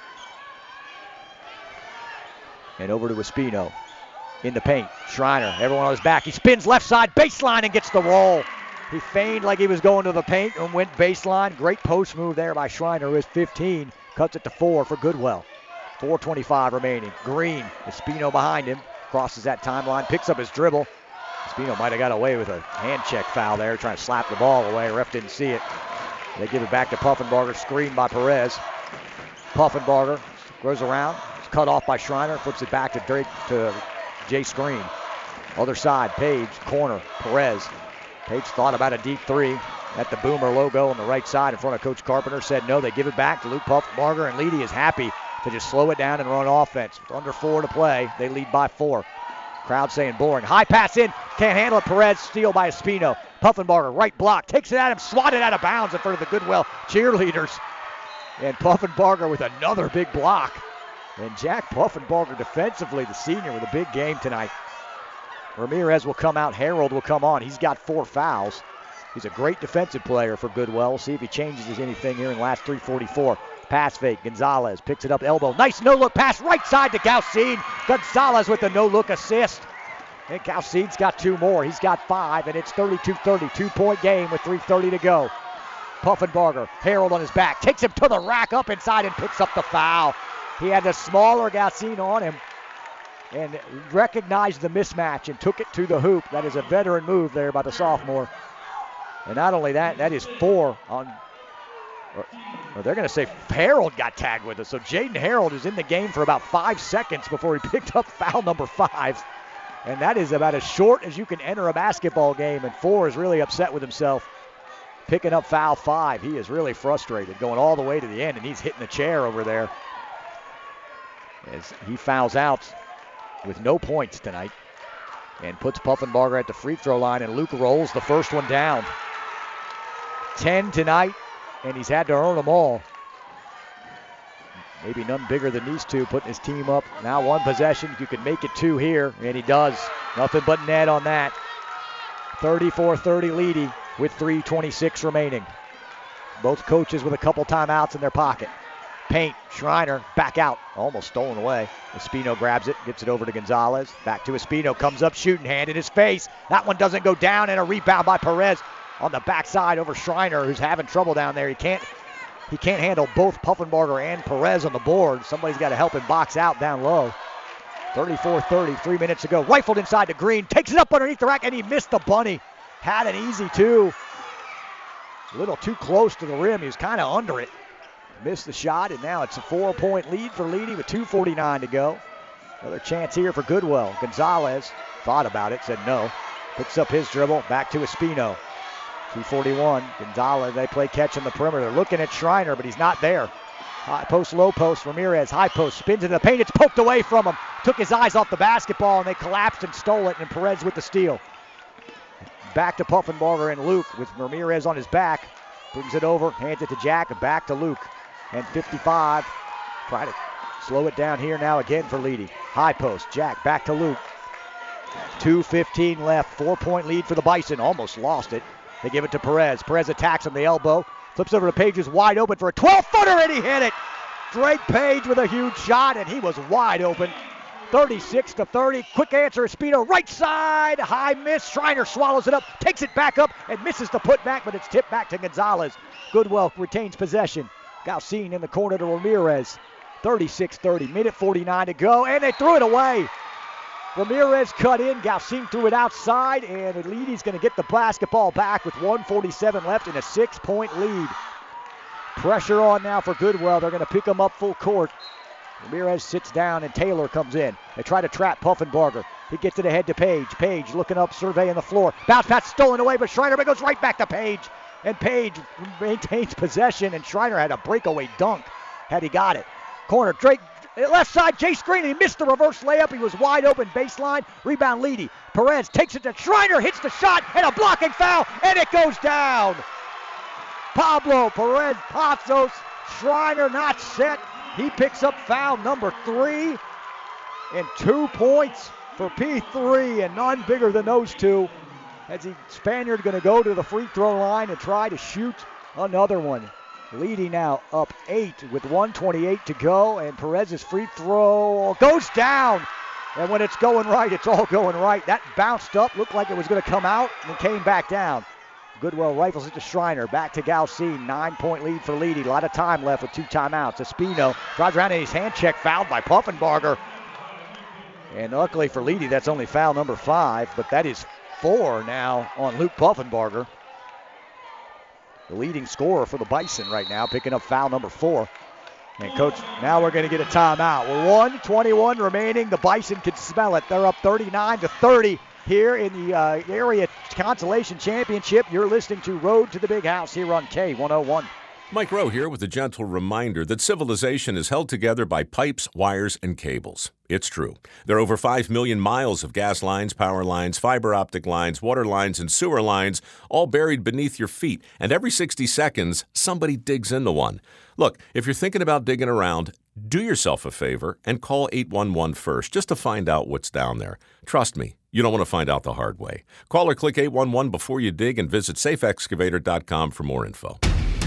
And over to Espino. In the paint. Schreiner, everyone on his back. He spins left side, baseline, and gets the roll. He feigned like he was going to the paint and went baseline. Great post move there by Schreiner, who is 15. Cuts it to 4 for Goodwell. 4:25 remaining. Green, Espino behind him. Crosses that timeline, picks up his dribble. Espino might have got away with a hand check foul there, trying to slap the ball away. Ref didn't see it. They give it back to Puffenbarger, screened by Perez. Puffenbarger goes around, it's cut off by Schreiner, flips it back to Jace Green. Other side, Page, corner, Perez. Page thought about a deep 3 at the Boomer logo on the right side in front of Coach Carpenter. Said no, they give it back to Luke Puffenbarger, and Leedy is happy to just slow it down and run offense. With under 4 to play, they lead by 4. Crowd saying boring. High pass in. Can't handle it. Perez steal by Espino. Puffenbarger, right block. Takes it at him. Swatted out of bounds in front of the Goodwell cheerleaders. And Puffenbarger with another big block. And Jack Puffenbarger defensively, the senior, with a big game tonight. Ramirez will come out. Harold will come on. He's got 4 fouls. He's a great defensive player for Goodwell. We'll see if he changes anything here in the last 3:44. Pass fake. Gonzalez picks it up, elbow. Nice no-look pass right side to Galcine. Gonzalez with the no-look assist. And Galcine's got 2 more. He's got 5, and it's 32-30. 2-point game with 3:30 to go. Puffenbarger, Harold on his back, takes him to the rack, up inside, and picks up the foul. He had the smaller Galcine on him and recognized the mismatch and took it to the hoop. That is a veteran move there by the sophomore. And not only that, that is 4 on, or they're going to say Harold got tagged with us. So Jaden Harold is in the game for about 5 seconds before he picked up foul number 5. And that is about as short as you can enter a basketball game. And 4 is really upset with himself, picking up foul 5. He is really frustrated, going all the way to the end, and he's hitting the chair over there as he fouls out with no points tonight and puts Puffenbarger at the free throw line, and Luke rolls the first one down. 10 tonight, and he's had to earn them all. Maybe none bigger than these two, putting his team up. Now 1 possession. You can make it 2 here, and he does. Nothing but net on that. 34-30 Leedy with 3:26 remaining. Both coaches with a couple timeouts in their pocket. Paint, Schreiner, back out. Almost stolen away. Espino grabs it, gets it over to Gonzalez. Back to Espino, comes up, shooting hand in his face. That one doesn't go down, and a rebound by Perez on the backside over Schreiner, who's having trouble down there. He can't handle both Puffenbarger and Perez on the board. Somebody's got to help him box out down low. 34-30, 3 minutes to go. Rifled inside to Green, takes it up underneath the rack, and he missed the bunny. Had an easy 2. A little too close to the rim. He was kind of under it. Missed the shot, and now it's a 4-point lead for Leedy with 2:49 to go. Another chance here for Goodwell. Gonzalez thought about it, said no. Picks up his dribble, back to Espino. 2:41. Gonzalez, they play catch on the perimeter. They're looking at Schreiner, but he's not there. High post, low post. Ramirez, high post, spins into the paint. It's poked away from him. Took his eyes off the basketball, and they collapsed and stole it, and Perez with the steal. Back to Puffenbarger and Luke with Ramirez on his back. Brings it over, hands it to Jack, and back to Luke. And 55. Try to slow it down here now again for Leedy. High post, Jack, back to Luke. 2:15 left, 4-point lead for the Bison. Almost lost it. They give it to Perez. Perez attacks him, the elbow. Flips over to Page, who's wide open for a 12-footer, and he hit it. Drake Page with a huge shot, and he was wide open. 36-30. Quick answer, Espino, right side. High miss. Schreiner swallows it up, takes it back up, and misses the putback, but it's tipped back to Gonzalez. Goodwell retains possession. Galcine in the corner to Ramirez. 36-30. Minute 49 to go, and they threw it away. Ramirez cut in. Galcine threw it outside, and Leedy's going to get the basketball back with 1:47 left in a 6-point lead. Pressure on now for Goodwell. They're going to pick him up full court. Ramirez sits down, and Taylor comes in. They try to trap Puffenbarger. He gets it ahead to Page. Page looking up, surveying the floor. Bounce pass stolen away, but Schreiner goes right back to Page. And Page maintains possession, and Schreiner had a breakaway dunk had he got it. Corner, Drake, left side, Jace Green. He missed the reverse layup. He was wide open, baseline. Rebound, Leedy. Perez takes it to Schreiner, hits the shot, and a blocking foul, and it goes down. Pablo Perez Pazos. Schreiner not set. He picks up foul number 3, and 2 points for P3, and none bigger than those two. As the Spaniard going to go to the free throw line and try to shoot another one. Leedy now up 8 with 1:28 to go, and Perez's free throw goes down. And when it's going right, it's all going right. That bounced up, looked like it was going to come out, and came back down. Goodwell rifles it to Schreiner, back to Galcine. 9-point lead for Leedy. A lot of time left with 2 timeouts. Espino drives around in his hand check, fouled by Puffenbarger. And luckily for Leedy, that's only foul number 5, but that is 4 now on Luke Puffenbarger. The leading scorer for the Bison right now, picking up foul number 4. And Coach, now we're going to get a timeout. We're 1:21 remaining. The Bison can smell it. They're up 39-30 here in the area consolation championship. You're listening to Road to the Big House here on K101. Mike Rowe here with a gentle reminder that civilization is held together by pipes, wires, and cables. It's true. There are over 5 million miles of gas lines, power lines, fiber optic lines, water lines, and sewer lines, all buried beneath your feet. And every 60 seconds, somebody digs into one. Look, if you're thinking about digging around, Do yourself a favor and call 811 first just to find out what's down there. Trust me, you don't want to find out the hard way. Call or click 811 before you dig and visit safeexcavator.com for more info.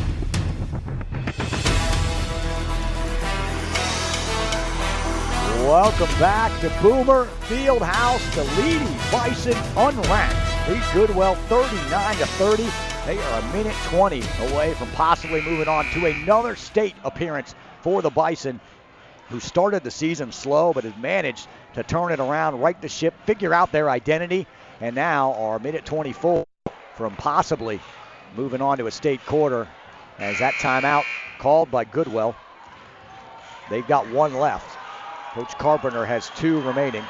Welcome back to Boomer Fieldhouse. The Leedy Bison unranked beat Goodwell 39-30. They are a minute 20 away from possibly moving on to another state appearance for the Bison, who started the season slow but has managed to turn it around, right the ship, figure out their identity, and now are a minute 24 from possibly moving on to a state quarter as that timeout called by Goodwell. They've got one left. Coach Carpenter has 2 remaining.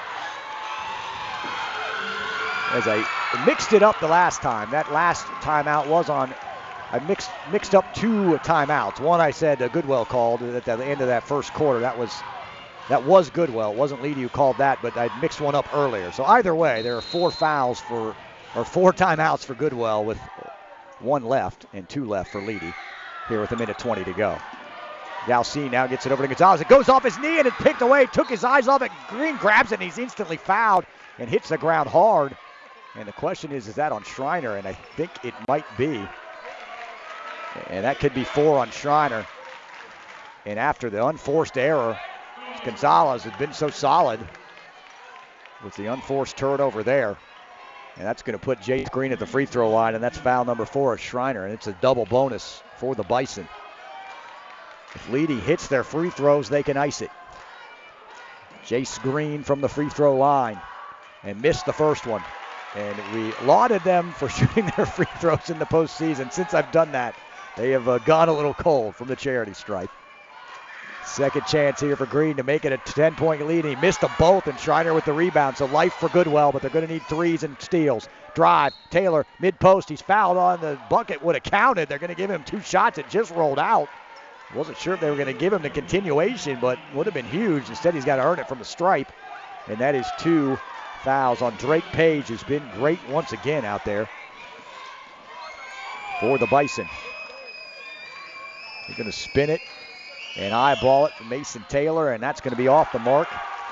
As I mixed it up the last time. That last timeout was on, I mixed up 2 timeouts. One I said Goodwell called at the end of that first quarter. That was Goodwell. It wasn't Leedy who called that, but I mixed one up earlier. So either way, there are 4 timeouts for Goodwell with 1 left and 2 left for Leedy here with a minute 20 to go. Galcine now gets it over to Gonzalez. It goes off his knee and it's picked away. Took his eyes off it. Green grabs it and he's instantly fouled and hits the ground hard. And the question is that on Schreiner? And I think it might be. And that could be 4 on Schreiner. And after the unforced error, Gonzalez has been so solid with the unforced turnover there. And that's going to put Jace Green at the free throw line, and that's foul number 4 of Schreiner. And it's a double bonus for the Bison. If Leedy hits their free throws, they can ice it. Jace Green from the free throw line and missed the first one. And we lauded them for shooting their free throws in the postseason. Since I've done that, they have gone a little cold from the charity stripe. Second chance here for Green to make it a 10-point lead. He missed them both, and Schreiner with the rebound. So life for Goodwell, but they're going to need 3s and steals. Drive, Taylor, mid-post. He's fouled on the bucket. Would have counted. They're going to give him 2 shots. It just rolled out. Wasn't sure if they were going to give him the continuation, but would have been huge. Instead, he's got to earn it from the stripe. And that is 2 fouls on Drake Page, who's been great once again out there for the Bison. They're going to spin it and eyeball it for Mason Taylor, and that's going to be off the mark.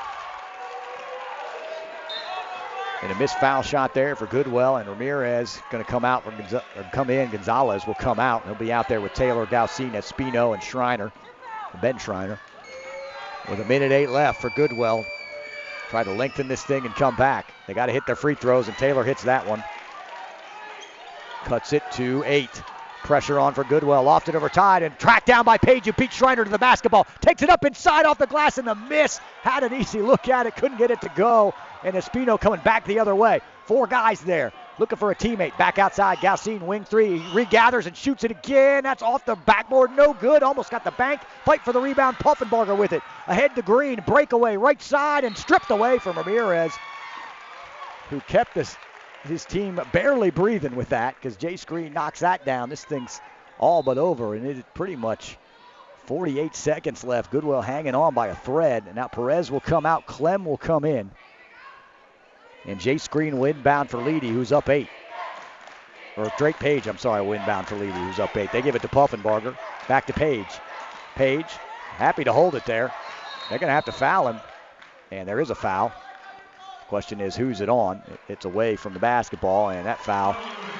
And a missed foul shot there for Goodwell, and Ramirez going to come out come in. Gonzalez will come out. He'll be out there with Taylor, Galcine, Espino, and Schreiner, Ben Schreiner. With a minute 8 left for Goodwell. Try to lengthen this thing and come back. They got to hit their free throws, and Taylor hits that one. Cuts it to 8. Pressure on for Goodwell. Lofted over Tide and tracked down by Page, who beat Schreiner to the basketball. Takes it up inside off the glass and the miss. Had an easy look at it. Couldn't get it to go. And Espino coming back the other way. 4 guys there looking for a teammate. Back outside. Galcine, wing 3. He regathers and shoots it again. That's off the backboard. No good. Almost got the bank. Fight for the rebound. Puffenbarger with it. Ahead to Green. Breakaway right side and stripped away from Ramirez, who kept his team barely breathing with that because Jace Green knocks that down. This thing's all but over, and it is pretty much 48 seconds left. Goodwell hanging on by a thread. And now Perez will come out. Clem will come in. And Jace Green will inbound for Leedy, who's up 8. Or Drake Page, I'm sorry, will inbound for Leedy, who's up 8. They give it to Puffenbarger. Back to Page. Page, happy to hold it there. They're going to have to foul him. And there is a foul. Question is, who's it on? It's away from the basketball, and that foul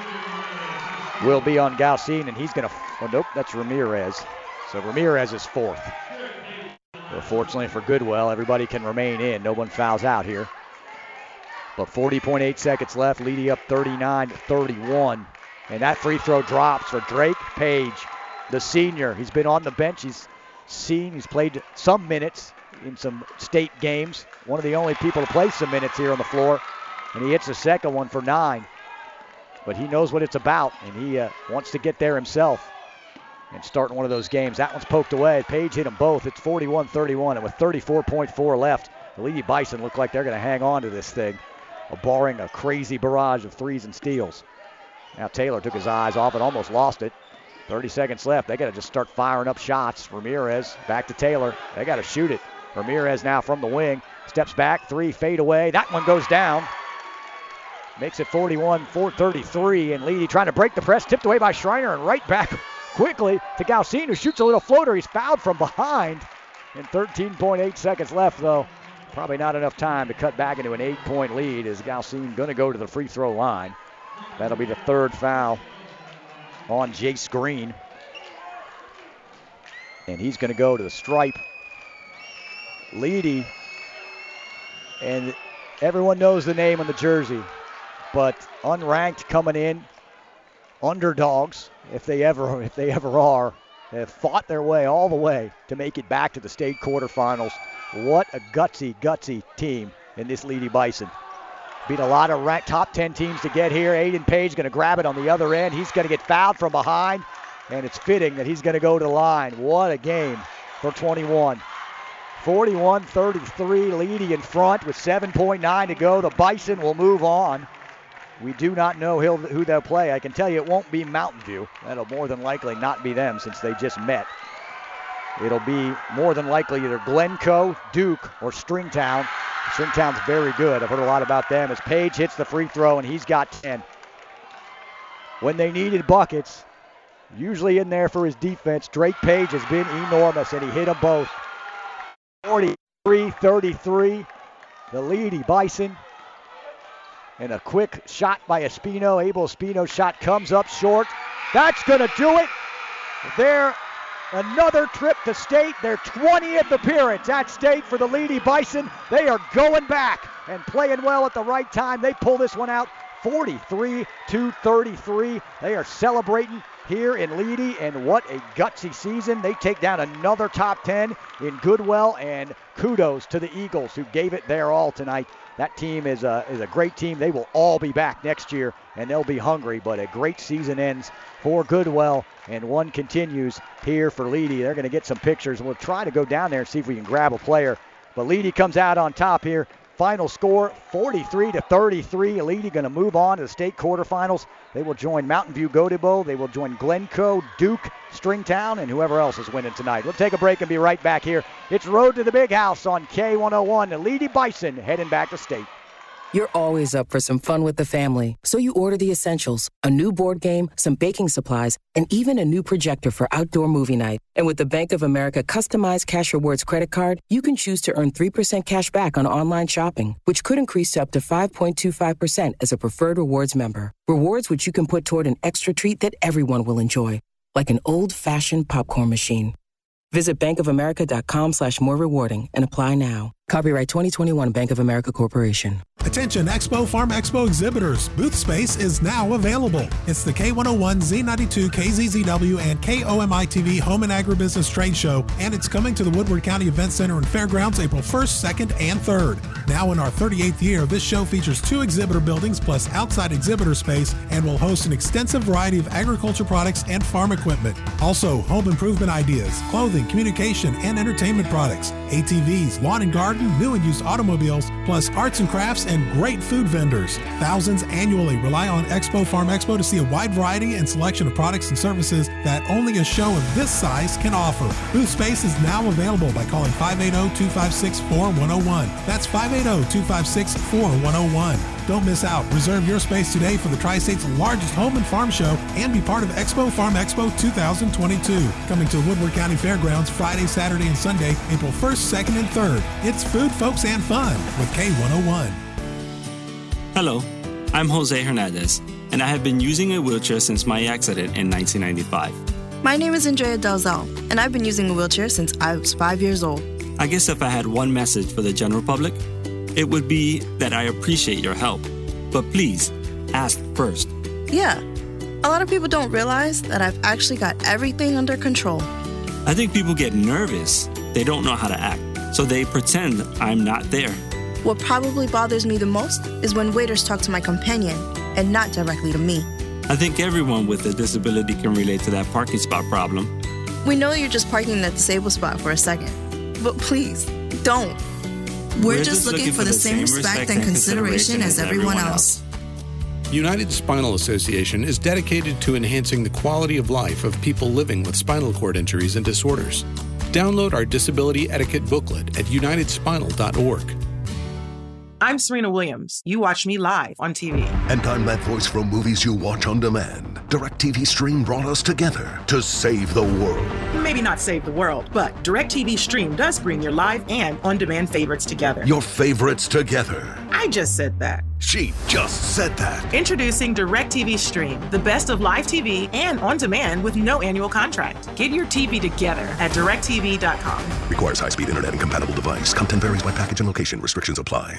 will be on Galcine, and he's going to, oh, nope, that's Ramirez. So Ramirez is 4th. But fortunately for Goodwell, everybody can remain in. No one fouls out here. But 40.8 seconds left, Leedy up 39-31. And that free throw drops for Drake Page, the senior. He's been on the bench. He's played some minutes in some state games. One of the only people to play some minutes here on the floor. And he hits the second one for 9. But he knows what it's about, and he wants to get there himself and start in one of those games. That one's poked away. Page hit them both. It's 41-31, and with 34.4 left, the Leedy Bison look like they're going to hang on to this thing, barring a crazy barrage of 3s and steals. Now Taylor took his eyes off it, almost lost it. 30 seconds left. They got to just start firing up shots. Ramirez back to Taylor. They got to shoot it. Ramirez now from the wing. Steps back, 3, fade away. That one goes down. Makes it 41-33, and Leedy trying to break the press. Tipped away by Schreiner, and right back quickly to Galcine, who shoots a little floater. He's fouled from behind. And 13.8 seconds left, though. Probably not enough time to cut back into an 8-point lead as Galcine going to go to the free throw line. That'll be the third foul on Jace Green. And he's going to go to the stripe. Leedy, and everyone knows the name on the jersey, but unranked coming in, underdogs, if they ever are, have fought their way all the way to make it back to the state quarterfinals. What a gutsy team in this Leedy Bison. Beat a lot of top 10 teams to get here. Aiden Page going to grab it on the other end. He's going to get fouled from behind, and it's fitting that he's going to go to the line. What a game for 21. 41-33, Leedy in front with 7.9 to go. The Bison will move on. We do not know who they'll play. I can tell you it won't be Mountain View. That'll more than likely not be them since they just met. It'll be more than likely either Glencoe, Duke, or Stringtown. Stringtown's very good. I've heard a lot about them as Page hits the free throw, and he's got 10. When they needed buckets, usually in there for his defense, Drake Page has been enormous, and he hit them both. 43-33, the Leedy Bison. And a quick shot by Espino. Abel Espino's shot comes up short. That's going to do it. They're another trip to state. Their 20th appearance at state for the Leedy Bison. They are going back and playing well at the right time. They pull this one out 43-33. They are celebrating here in Leedy, and what a gutsy season. They take down another top 10 in Goodwell, and kudos to the Eagles who gave it their all tonight. That team is a great team. They will all be back next year, and they'll be hungry, but a great season ends for Goodwell, and one continues here for Leedy. They're going to get some pictures. We'll try to go down there and see if we can grab a player, but Leedy comes out on top here. Final score, 43-33. Leedy going to move on to the state quarterfinals. They will join Mountain View Gotebo. They will join Glencoe, Duke, Stringtown, and whoever else is winning tonight. We'll take a break and be right back here. It's Road to the Big House on K101. The Leedy Bison heading back to state. You're always up for some fun with the family, so you order the essentials, a new board game, some baking supplies, and even a new projector for outdoor movie night. And with the Bank of America customized Cash Rewards credit card, you can choose to earn 3% cash back on online shopping, which could increase to up to 5.25% as a preferred rewards member. Rewards which you can put toward an extra treat that everyone will enjoy, like an old-fashioned popcorn machine. Visit bankofamerica.com/more rewarding and apply now. Copyright 2021 Bank of America Corporation. Attention Expo Farm Expo exhibitors. Booth space is now available. It's the K101, Z92, KZZW, and KOMI-TV Home and Agribusiness Trade Show, and it's coming to the Woodward County Event Center and Fairgrounds April 1st, 2nd, and 3rd. Now in our 38th year, this show features 2 exhibitor buildings plus outside exhibitor space and will host an extensive variety of agriculture products and farm equipment. Also, home improvement ideas, clothing, communication, and entertainment products, ATVs, lawn and garden, new and used automobiles, plus arts and crafts and great food vendors. Thousands annually rely on Expo Farm Expo to see a wide variety and selection of products and services that only a show of this size can offer. Booth space is now available by calling 580-256-4101. That's 580-256-4101. Don't miss out. Reserve your space today for the Tri-State's largest home and farm show and be part of Expo Farm Expo 2022. Coming to Woodward County Fairgrounds Friday, Saturday, and Sunday, April 1st, 2nd, and 3rd. It's food, folks, and fun with K101. Hello, I'm Jose Hernandez, and I have been using a wheelchair since my accident in 1995. My name is Andrea Dalzell, and I've been using a wheelchair since I was 5 years old. I guess if I had one message for the general public, it would be that I appreciate your help. But please, ask first. Yeah, a lot of people don't realize that I've actually got everything under control. I think people get nervous. They don't know how to act, so they pretend I'm not there. What probably bothers me the most is when waiters talk to my companion and not directly to me. I think everyone with a disability can relate to that parking spot problem. We know you're just parking in that disabled spot for a second, but please, don't. We're just looking for the same respect and consideration as everyone else. United Spinal Association is dedicated to enhancing the quality of life of people living with spinal cord injuries and disorders. Download our disability etiquette booklet at unitedspinal.org. I'm Serena Williams. You watch me live on TV. And I'm that voice from movies you watch on demand. DirecTV Stream brought us together to save the world. Maybe not save the world, but DirecTV Stream does bring your live and on-demand favorites together. Your favorites together. I just said that. She just said that. Introducing DirecTV Stream, the best of live TV and on-demand with no annual contract. Get your TV together at DirecTV.com. Requires high-speed internet and compatible device. Content varies by package and location. Restrictions apply.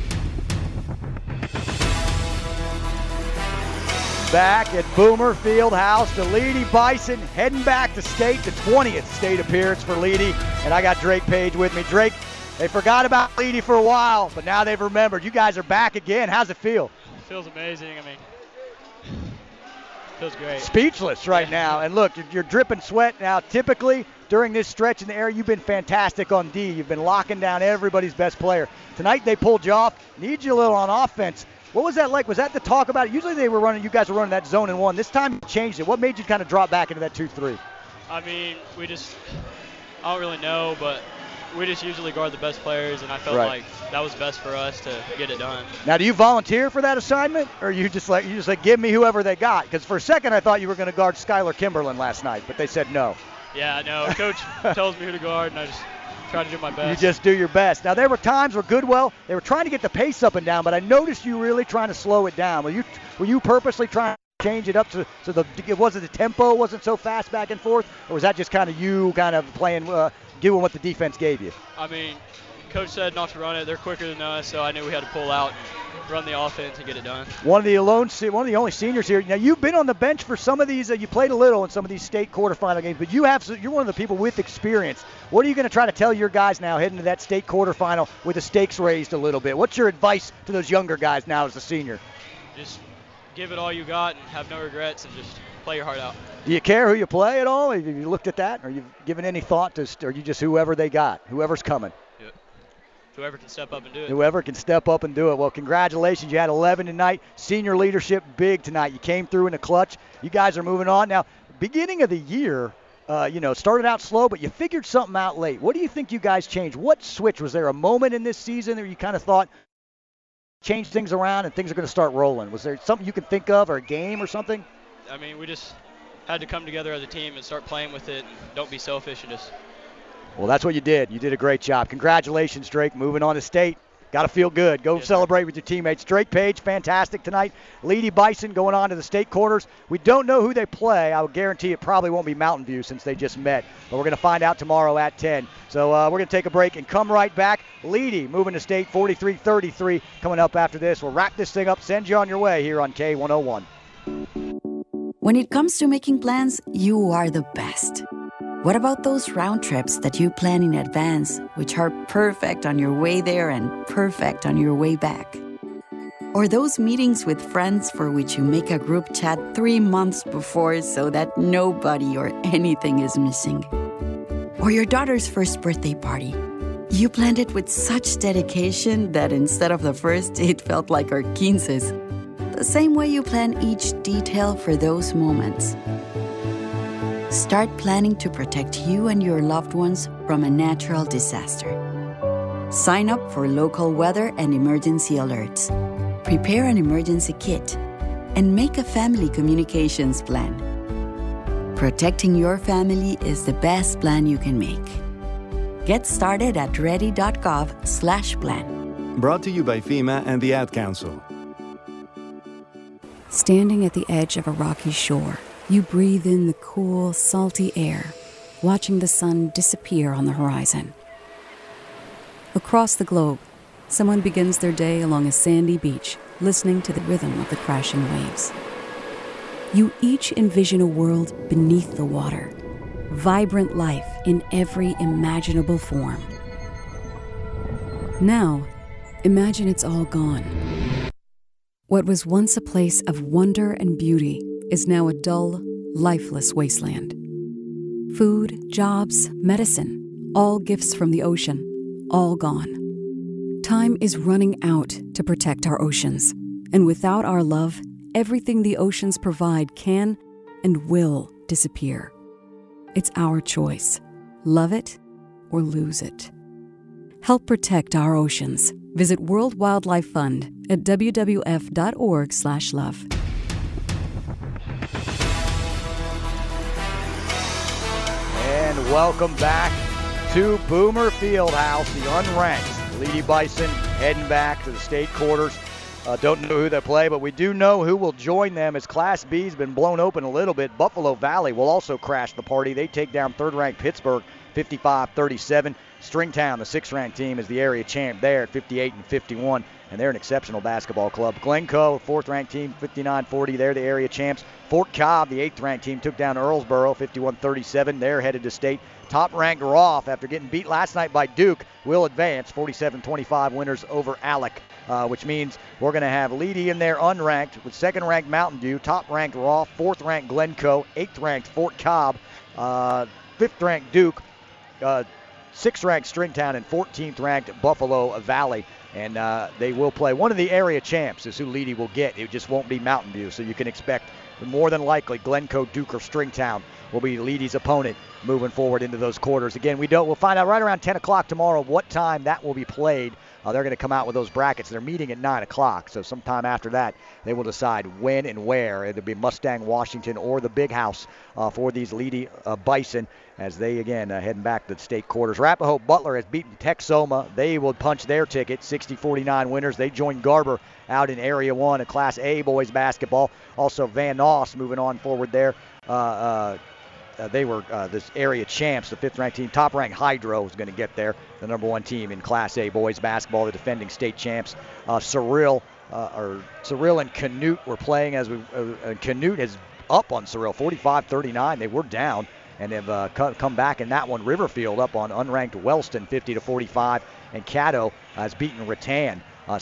Back at Boomer Fieldhouse, the Leedy Bison heading back to state, the 20th state appearance for Leedy. And I got Drake Page with me. Drake, they forgot about Leedy for a while, but now they've remembered. You guys are back again. How's it feel? It feels amazing. I mean, feels great. Speechless right now. And look, you're dripping sweat now. Typically, during this stretch in the air, you've been fantastic on D. You've been locking down everybody's best player. Tonight, they pulled you off. Need you a little on offense. What was that like? Was that the talk about it? Usually you guys were running that zone and one. This time you changed it. What made you kind of drop back into that 2-3? I mean, I don't really know, but we just usually guard the best players, and I felt like that was best for us to get it done. Now, do you volunteer for that assignment, or you just like give me whoever they got? Because for a second I thought you were going to guard Skylar Kimberlin last night, but they said no. Yeah, no. Coach tells me who to guard, and I just try to do my best. You just do your best. Now, there were times where Goodwell, they were trying to get the pace up and down, but I noticed you really trying to slow it down. Were you purposely trying to change it up so the tempo wasn't so fast back and forth, or was that just kind of you kind of playing, doing what the defense gave you? I mean, Coach said not to run it. They're quicker than us, so I knew we had to pull out and run the offense and get it done. One of the only seniors here. Now, you've been on the bench for some of these. You played a little in some of these state quarterfinal games, but you're one of the people with experience. What are you going to try to tell your guys now heading to that state quarterfinal with the stakes raised a little bit? What's your advice to those younger guys now as a senior? Just give it all you got and have no regrets and just play your heart out. Do you care who you play at all? Have you looked at that? Or you given any thought to, or you just whoever they got, whoever's coming? Yep. Whoever can step up and do it. Whoever can step up and do it. Well, congratulations. You had 11 tonight. Senior leadership big tonight. You came through in the clutch. You guys are moving on. Now, beginning of the year, started out slow, but you figured something out late. What do you think you guys changed? What switch? Was there a moment in this season where you kind of thought, change things around and things are going to start rolling? Was there something you can think of, or a game or something? I mean, we just had to come together as a team and start playing with it. Don't be selfish and just. Well, that's what you did. You did a great job. Congratulations, Drake. Moving on to state. Got to feel good. Go celebrate with your teammates. Drake Page, fantastic tonight. Leedy Bison going on to the state quarters. We don't know who they play. I would guarantee it probably won't be Mountain View since they just met. But we're going to find out tomorrow at 10. So we're going to take a break and come right back. Leedy moving to state 43-33 coming up after this. We'll wrap this thing up. Send you on your way here on K101. When it comes to making plans, you are the best. What about those round trips that you plan in advance, which are perfect on your way there and perfect on your way back? Or those meetings with friends for which you make a group chat 3 months before so that nobody or anything is missing? Or your daughter's first birthday party. You planned it with such dedication that instead of the first, it felt like our 15's. The same way you plan each detail for those moments. Start planning to protect you and your loved ones from a natural disaster. Sign up for local weather and emergency alerts. Prepare an emergency kit. And make a family communications plan. Protecting your family is the best plan you can make. Get started at ready.gov/plan. Brought to you by FEMA and the Ad Council. Standing at the edge of a rocky shore, you breathe in the cool, salty air, watching the sun disappear on the horizon. Across the globe, someone begins their day along a sandy beach, listening to the rhythm of the crashing waves. You each envision a world beneath the water, vibrant life in every imaginable form. Now, imagine it's all gone. What was once a place of wonder and beauty is now a dull, lifeless wasteland. Food, jobs, medicine, all gifts from the ocean, all gone. Time is running out to protect our oceans, and without our love, everything the oceans provide can and will disappear. It's our choice. Love it or lose it. Help protect our oceans. Visit World Wildlife Fund at wwf.org/love. And welcome back to Boomer Fieldhouse, the unranked Lady Bison heading back to the state quarters. Don't know who they play, but we do know who will join them as Class B's been blown open a little bit. Buffalo Valley will also crash the party. They take down third-ranked Pittsburgh 55-37. Stringtown, the sixth-ranked team, is the area champ there at 58-51, and they're an exceptional basketball club. Glencoe, fourth-ranked team, 59-40. They're the area champs. Fort Cobb, the eighth-ranked team, took down Earlsboro 51-37. They're headed to state. Top-ranked Roth, after getting beat last night by Duke, will advance 47-25 winners over Alec, which means we're going to have Leedy in there unranked with second-ranked Mountain View, top-ranked Roth, fourth-ranked Glencoe, eighth-ranked Fort Cobb, fifth-ranked Duke, sixth-ranked Stringtown, and 14th-ranked Buffalo Valley. And they will play. One of the area champs is who Leedy will get. It just won't be Mountain View, so you can expect more than likely Glencoe, Duke, or Stringtown will be Leedy's opponent moving forward into those quarters. Again, we'll find out right around 10 o'clock tomorrow what time that will be played. They're going to come out with those brackets. They're meeting at 9 o'clock, so sometime after that, they will decide when and where. It'll be Mustang, Washington, or the Big House for these Leedy Bison as they, again, heading back to the state quarters. Arapahoe Butler has beaten Texoma. They will punch their ticket, 60-49 winners. They join Garber out in Area 1 of Class A boys basketball. Also, Van Noss moving on forward there. They were this area champs, the fifth-ranked team. Top-ranked Hydro is going to get there, the number one team in Class A boys basketball, the defending state champs. Cyril and Canute were playing as Canute is up on Cyril, 45-39. They were down and have come back in that one. Riverfield up on unranked Wellston, 50-45, and Caddo has beaten Rattan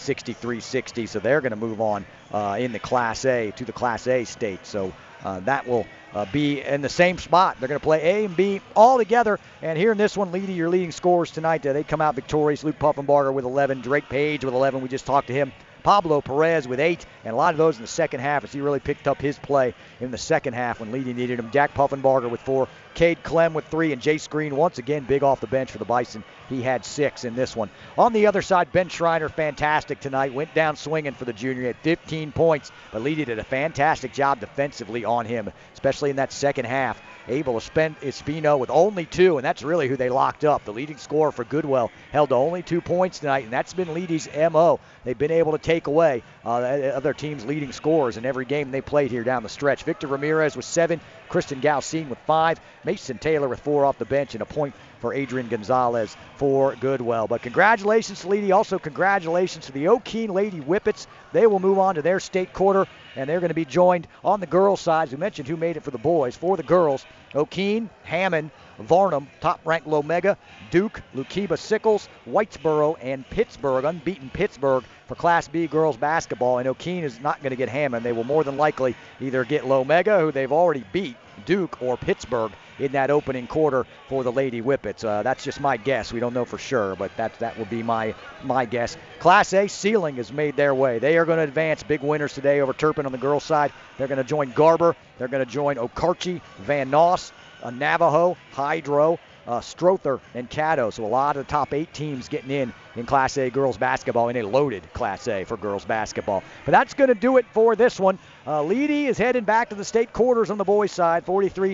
63-60. So they're going to move on in the Class A to the Class A state. So that will be in the same spot. They're going to play A and B all together. And here in this one, Leedy, your leading scorers tonight, they come out victorious. Luke Puffenbarger with 11, Drake Page with 11. We just talked to him. Pablo Perez with 8, and a lot of those in the second half as he really picked up his play in the second half when Leedy needed him. Jack Puffenbarger with 4, Cade Clem with 3, and Jace Green once again big off the bench for the Bison. He had 6 in this one. On the other side, Ben Schreiner, fantastic tonight. Went down swinging for the junior. He had 15 points, but Leedy did a fantastic job defensively on him, especially in that second half. Able to spend Espino with only 2, and that's really who they locked up. The leading scorer for Goodwell held to only 2 points tonight, and that's been Leedy's M.O. They've been able to take away other teams' leading scorers in every game they played here down the stretch. Victor Ramirez with 7, Kristen Galcine with 5, Mason Taylor with 4 off the bench, and a point for Adrian Gonzalez for Goodwell. But congratulations to Leedy. Also congratulations to the O'Keene Lady Whippets. They will move on to their state quarter, and they're going to be joined on the girls' side. We mentioned who made it for the boys. For the girls, O'Keene, Hammond, Varnum, top-ranked Lomega, Duke, Lukiba Sickles, Whitesboro, and Pittsburgh. Unbeaten Pittsburgh for Class B girls basketball, and O'Keene is not going to get Hammond. They will more than likely either get Lomega, who they've already beat, Duke, or Pittsburgh in that opening quarter for the Lady Whippets. That's just my guess. We don't know for sure, but that will be my guess. Class A, Sealing has made their way. They are going to advance. Big winners today over Turpin on the girls' side. They're going to join Garber. They're going to join Okarche, Van Noss, Navajo, Hydro, Strother, and Caddo. So a lot of the top 8 teams getting in Class A girls basketball, in a loaded Class A for girls basketball. But that's going to do it for this one. Leedy is heading back to the state quarters on the boys' side,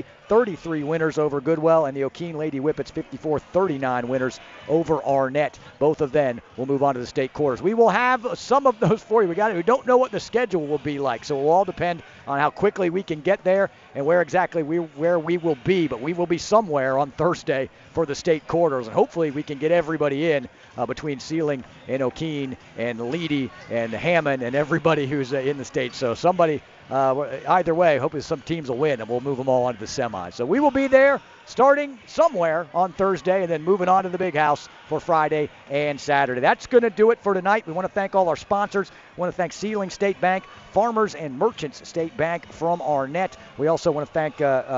43-33 winners over Goodwell, and the O'Keene Lady Whippets 54-39 winners over Arnett. Both of them will move on to the state quarters. We will have some of those for you. We don't know what the schedule will be like, so it will all depend on how quickly we can get there and where exactly we will be. But we will be somewhere on Thursday for the state quarters, and hopefully we can get everybody in between Sealing and O'Keene and Leedy and Hammond and everybody who's in the state. So somebody, either way, hopefully some teams will win and we'll move them all onto the semis. So we will be there starting somewhere on Thursday and then moving on to the Big House for Friday and Saturday. That's going to do it for tonight. We want to thank all our sponsors. We want to thank Sealing State Bank, Farmers and Merchants State Bank from Arnett. We also want to thank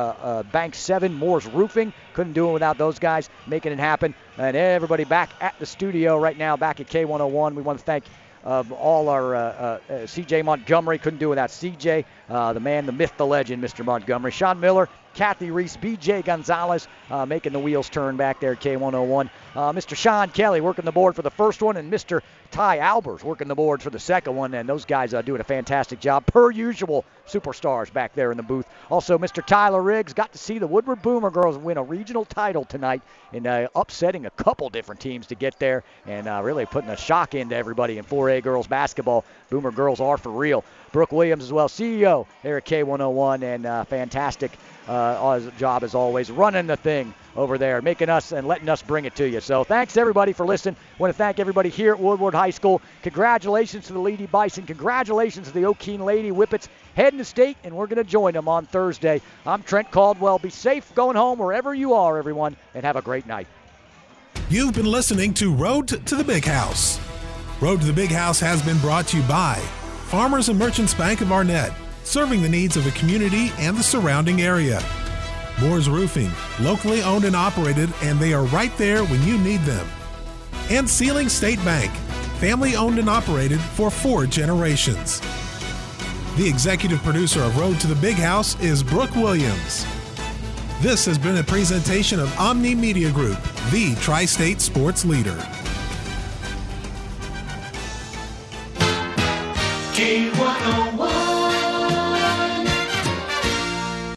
Bank 7, Moore's Roofing. Couldn't do it without those guys making it happen. And everybody back at the studio right now, back at K101. We want to thank all our C.J. Montgomery. Couldn't do it without C.J., the man, the myth, the legend, Mr. Montgomery. Sean Miller Kathy Reese, B.J. Gonzalez making the wheels turn back there at K101. Mr. Sean Kelly working the board for the first one, and Mr. Ty Albers working the board for the second one, and those guys doing a fantastic job. Per usual, superstars back there in the booth. Also, Mr. Tyler Riggs got to see the Woodward Boomer girls win a regional title tonight in upsetting a couple different teams to get there and really putting a shock into everybody in 4A girls basketball. Boomer girls are for real. Brooke Williams as well, CEO there at K101, and fantastic job as always, running the thing over there, making us and letting us bring it to you. So thanks everybody for listening. I want to thank everybody here at Woodward High School. Congratulations to the Lady Bison. Congratulations to the O'Keene Lady Whippets heading to state, and we're going to join them on Thursday. I'm Trent Caldwell. Be safe going home wherever you are, everyone, and have a great night. You've been listening to Road to the Big House. Road to the Big House has been brought to you by Farmers and Merchants Bank of Arnett, serving the needs of the community and the surrounding area. Moore's Roofing, locally owned and operated, and they are right there when you need them. And Sealing State Bank, family owned and operated for 4 generations. The executive producer of Road to the Big House is Brooke Williams. This has been a presentation of Omni Media Group, the Tri-State sports leader. K101.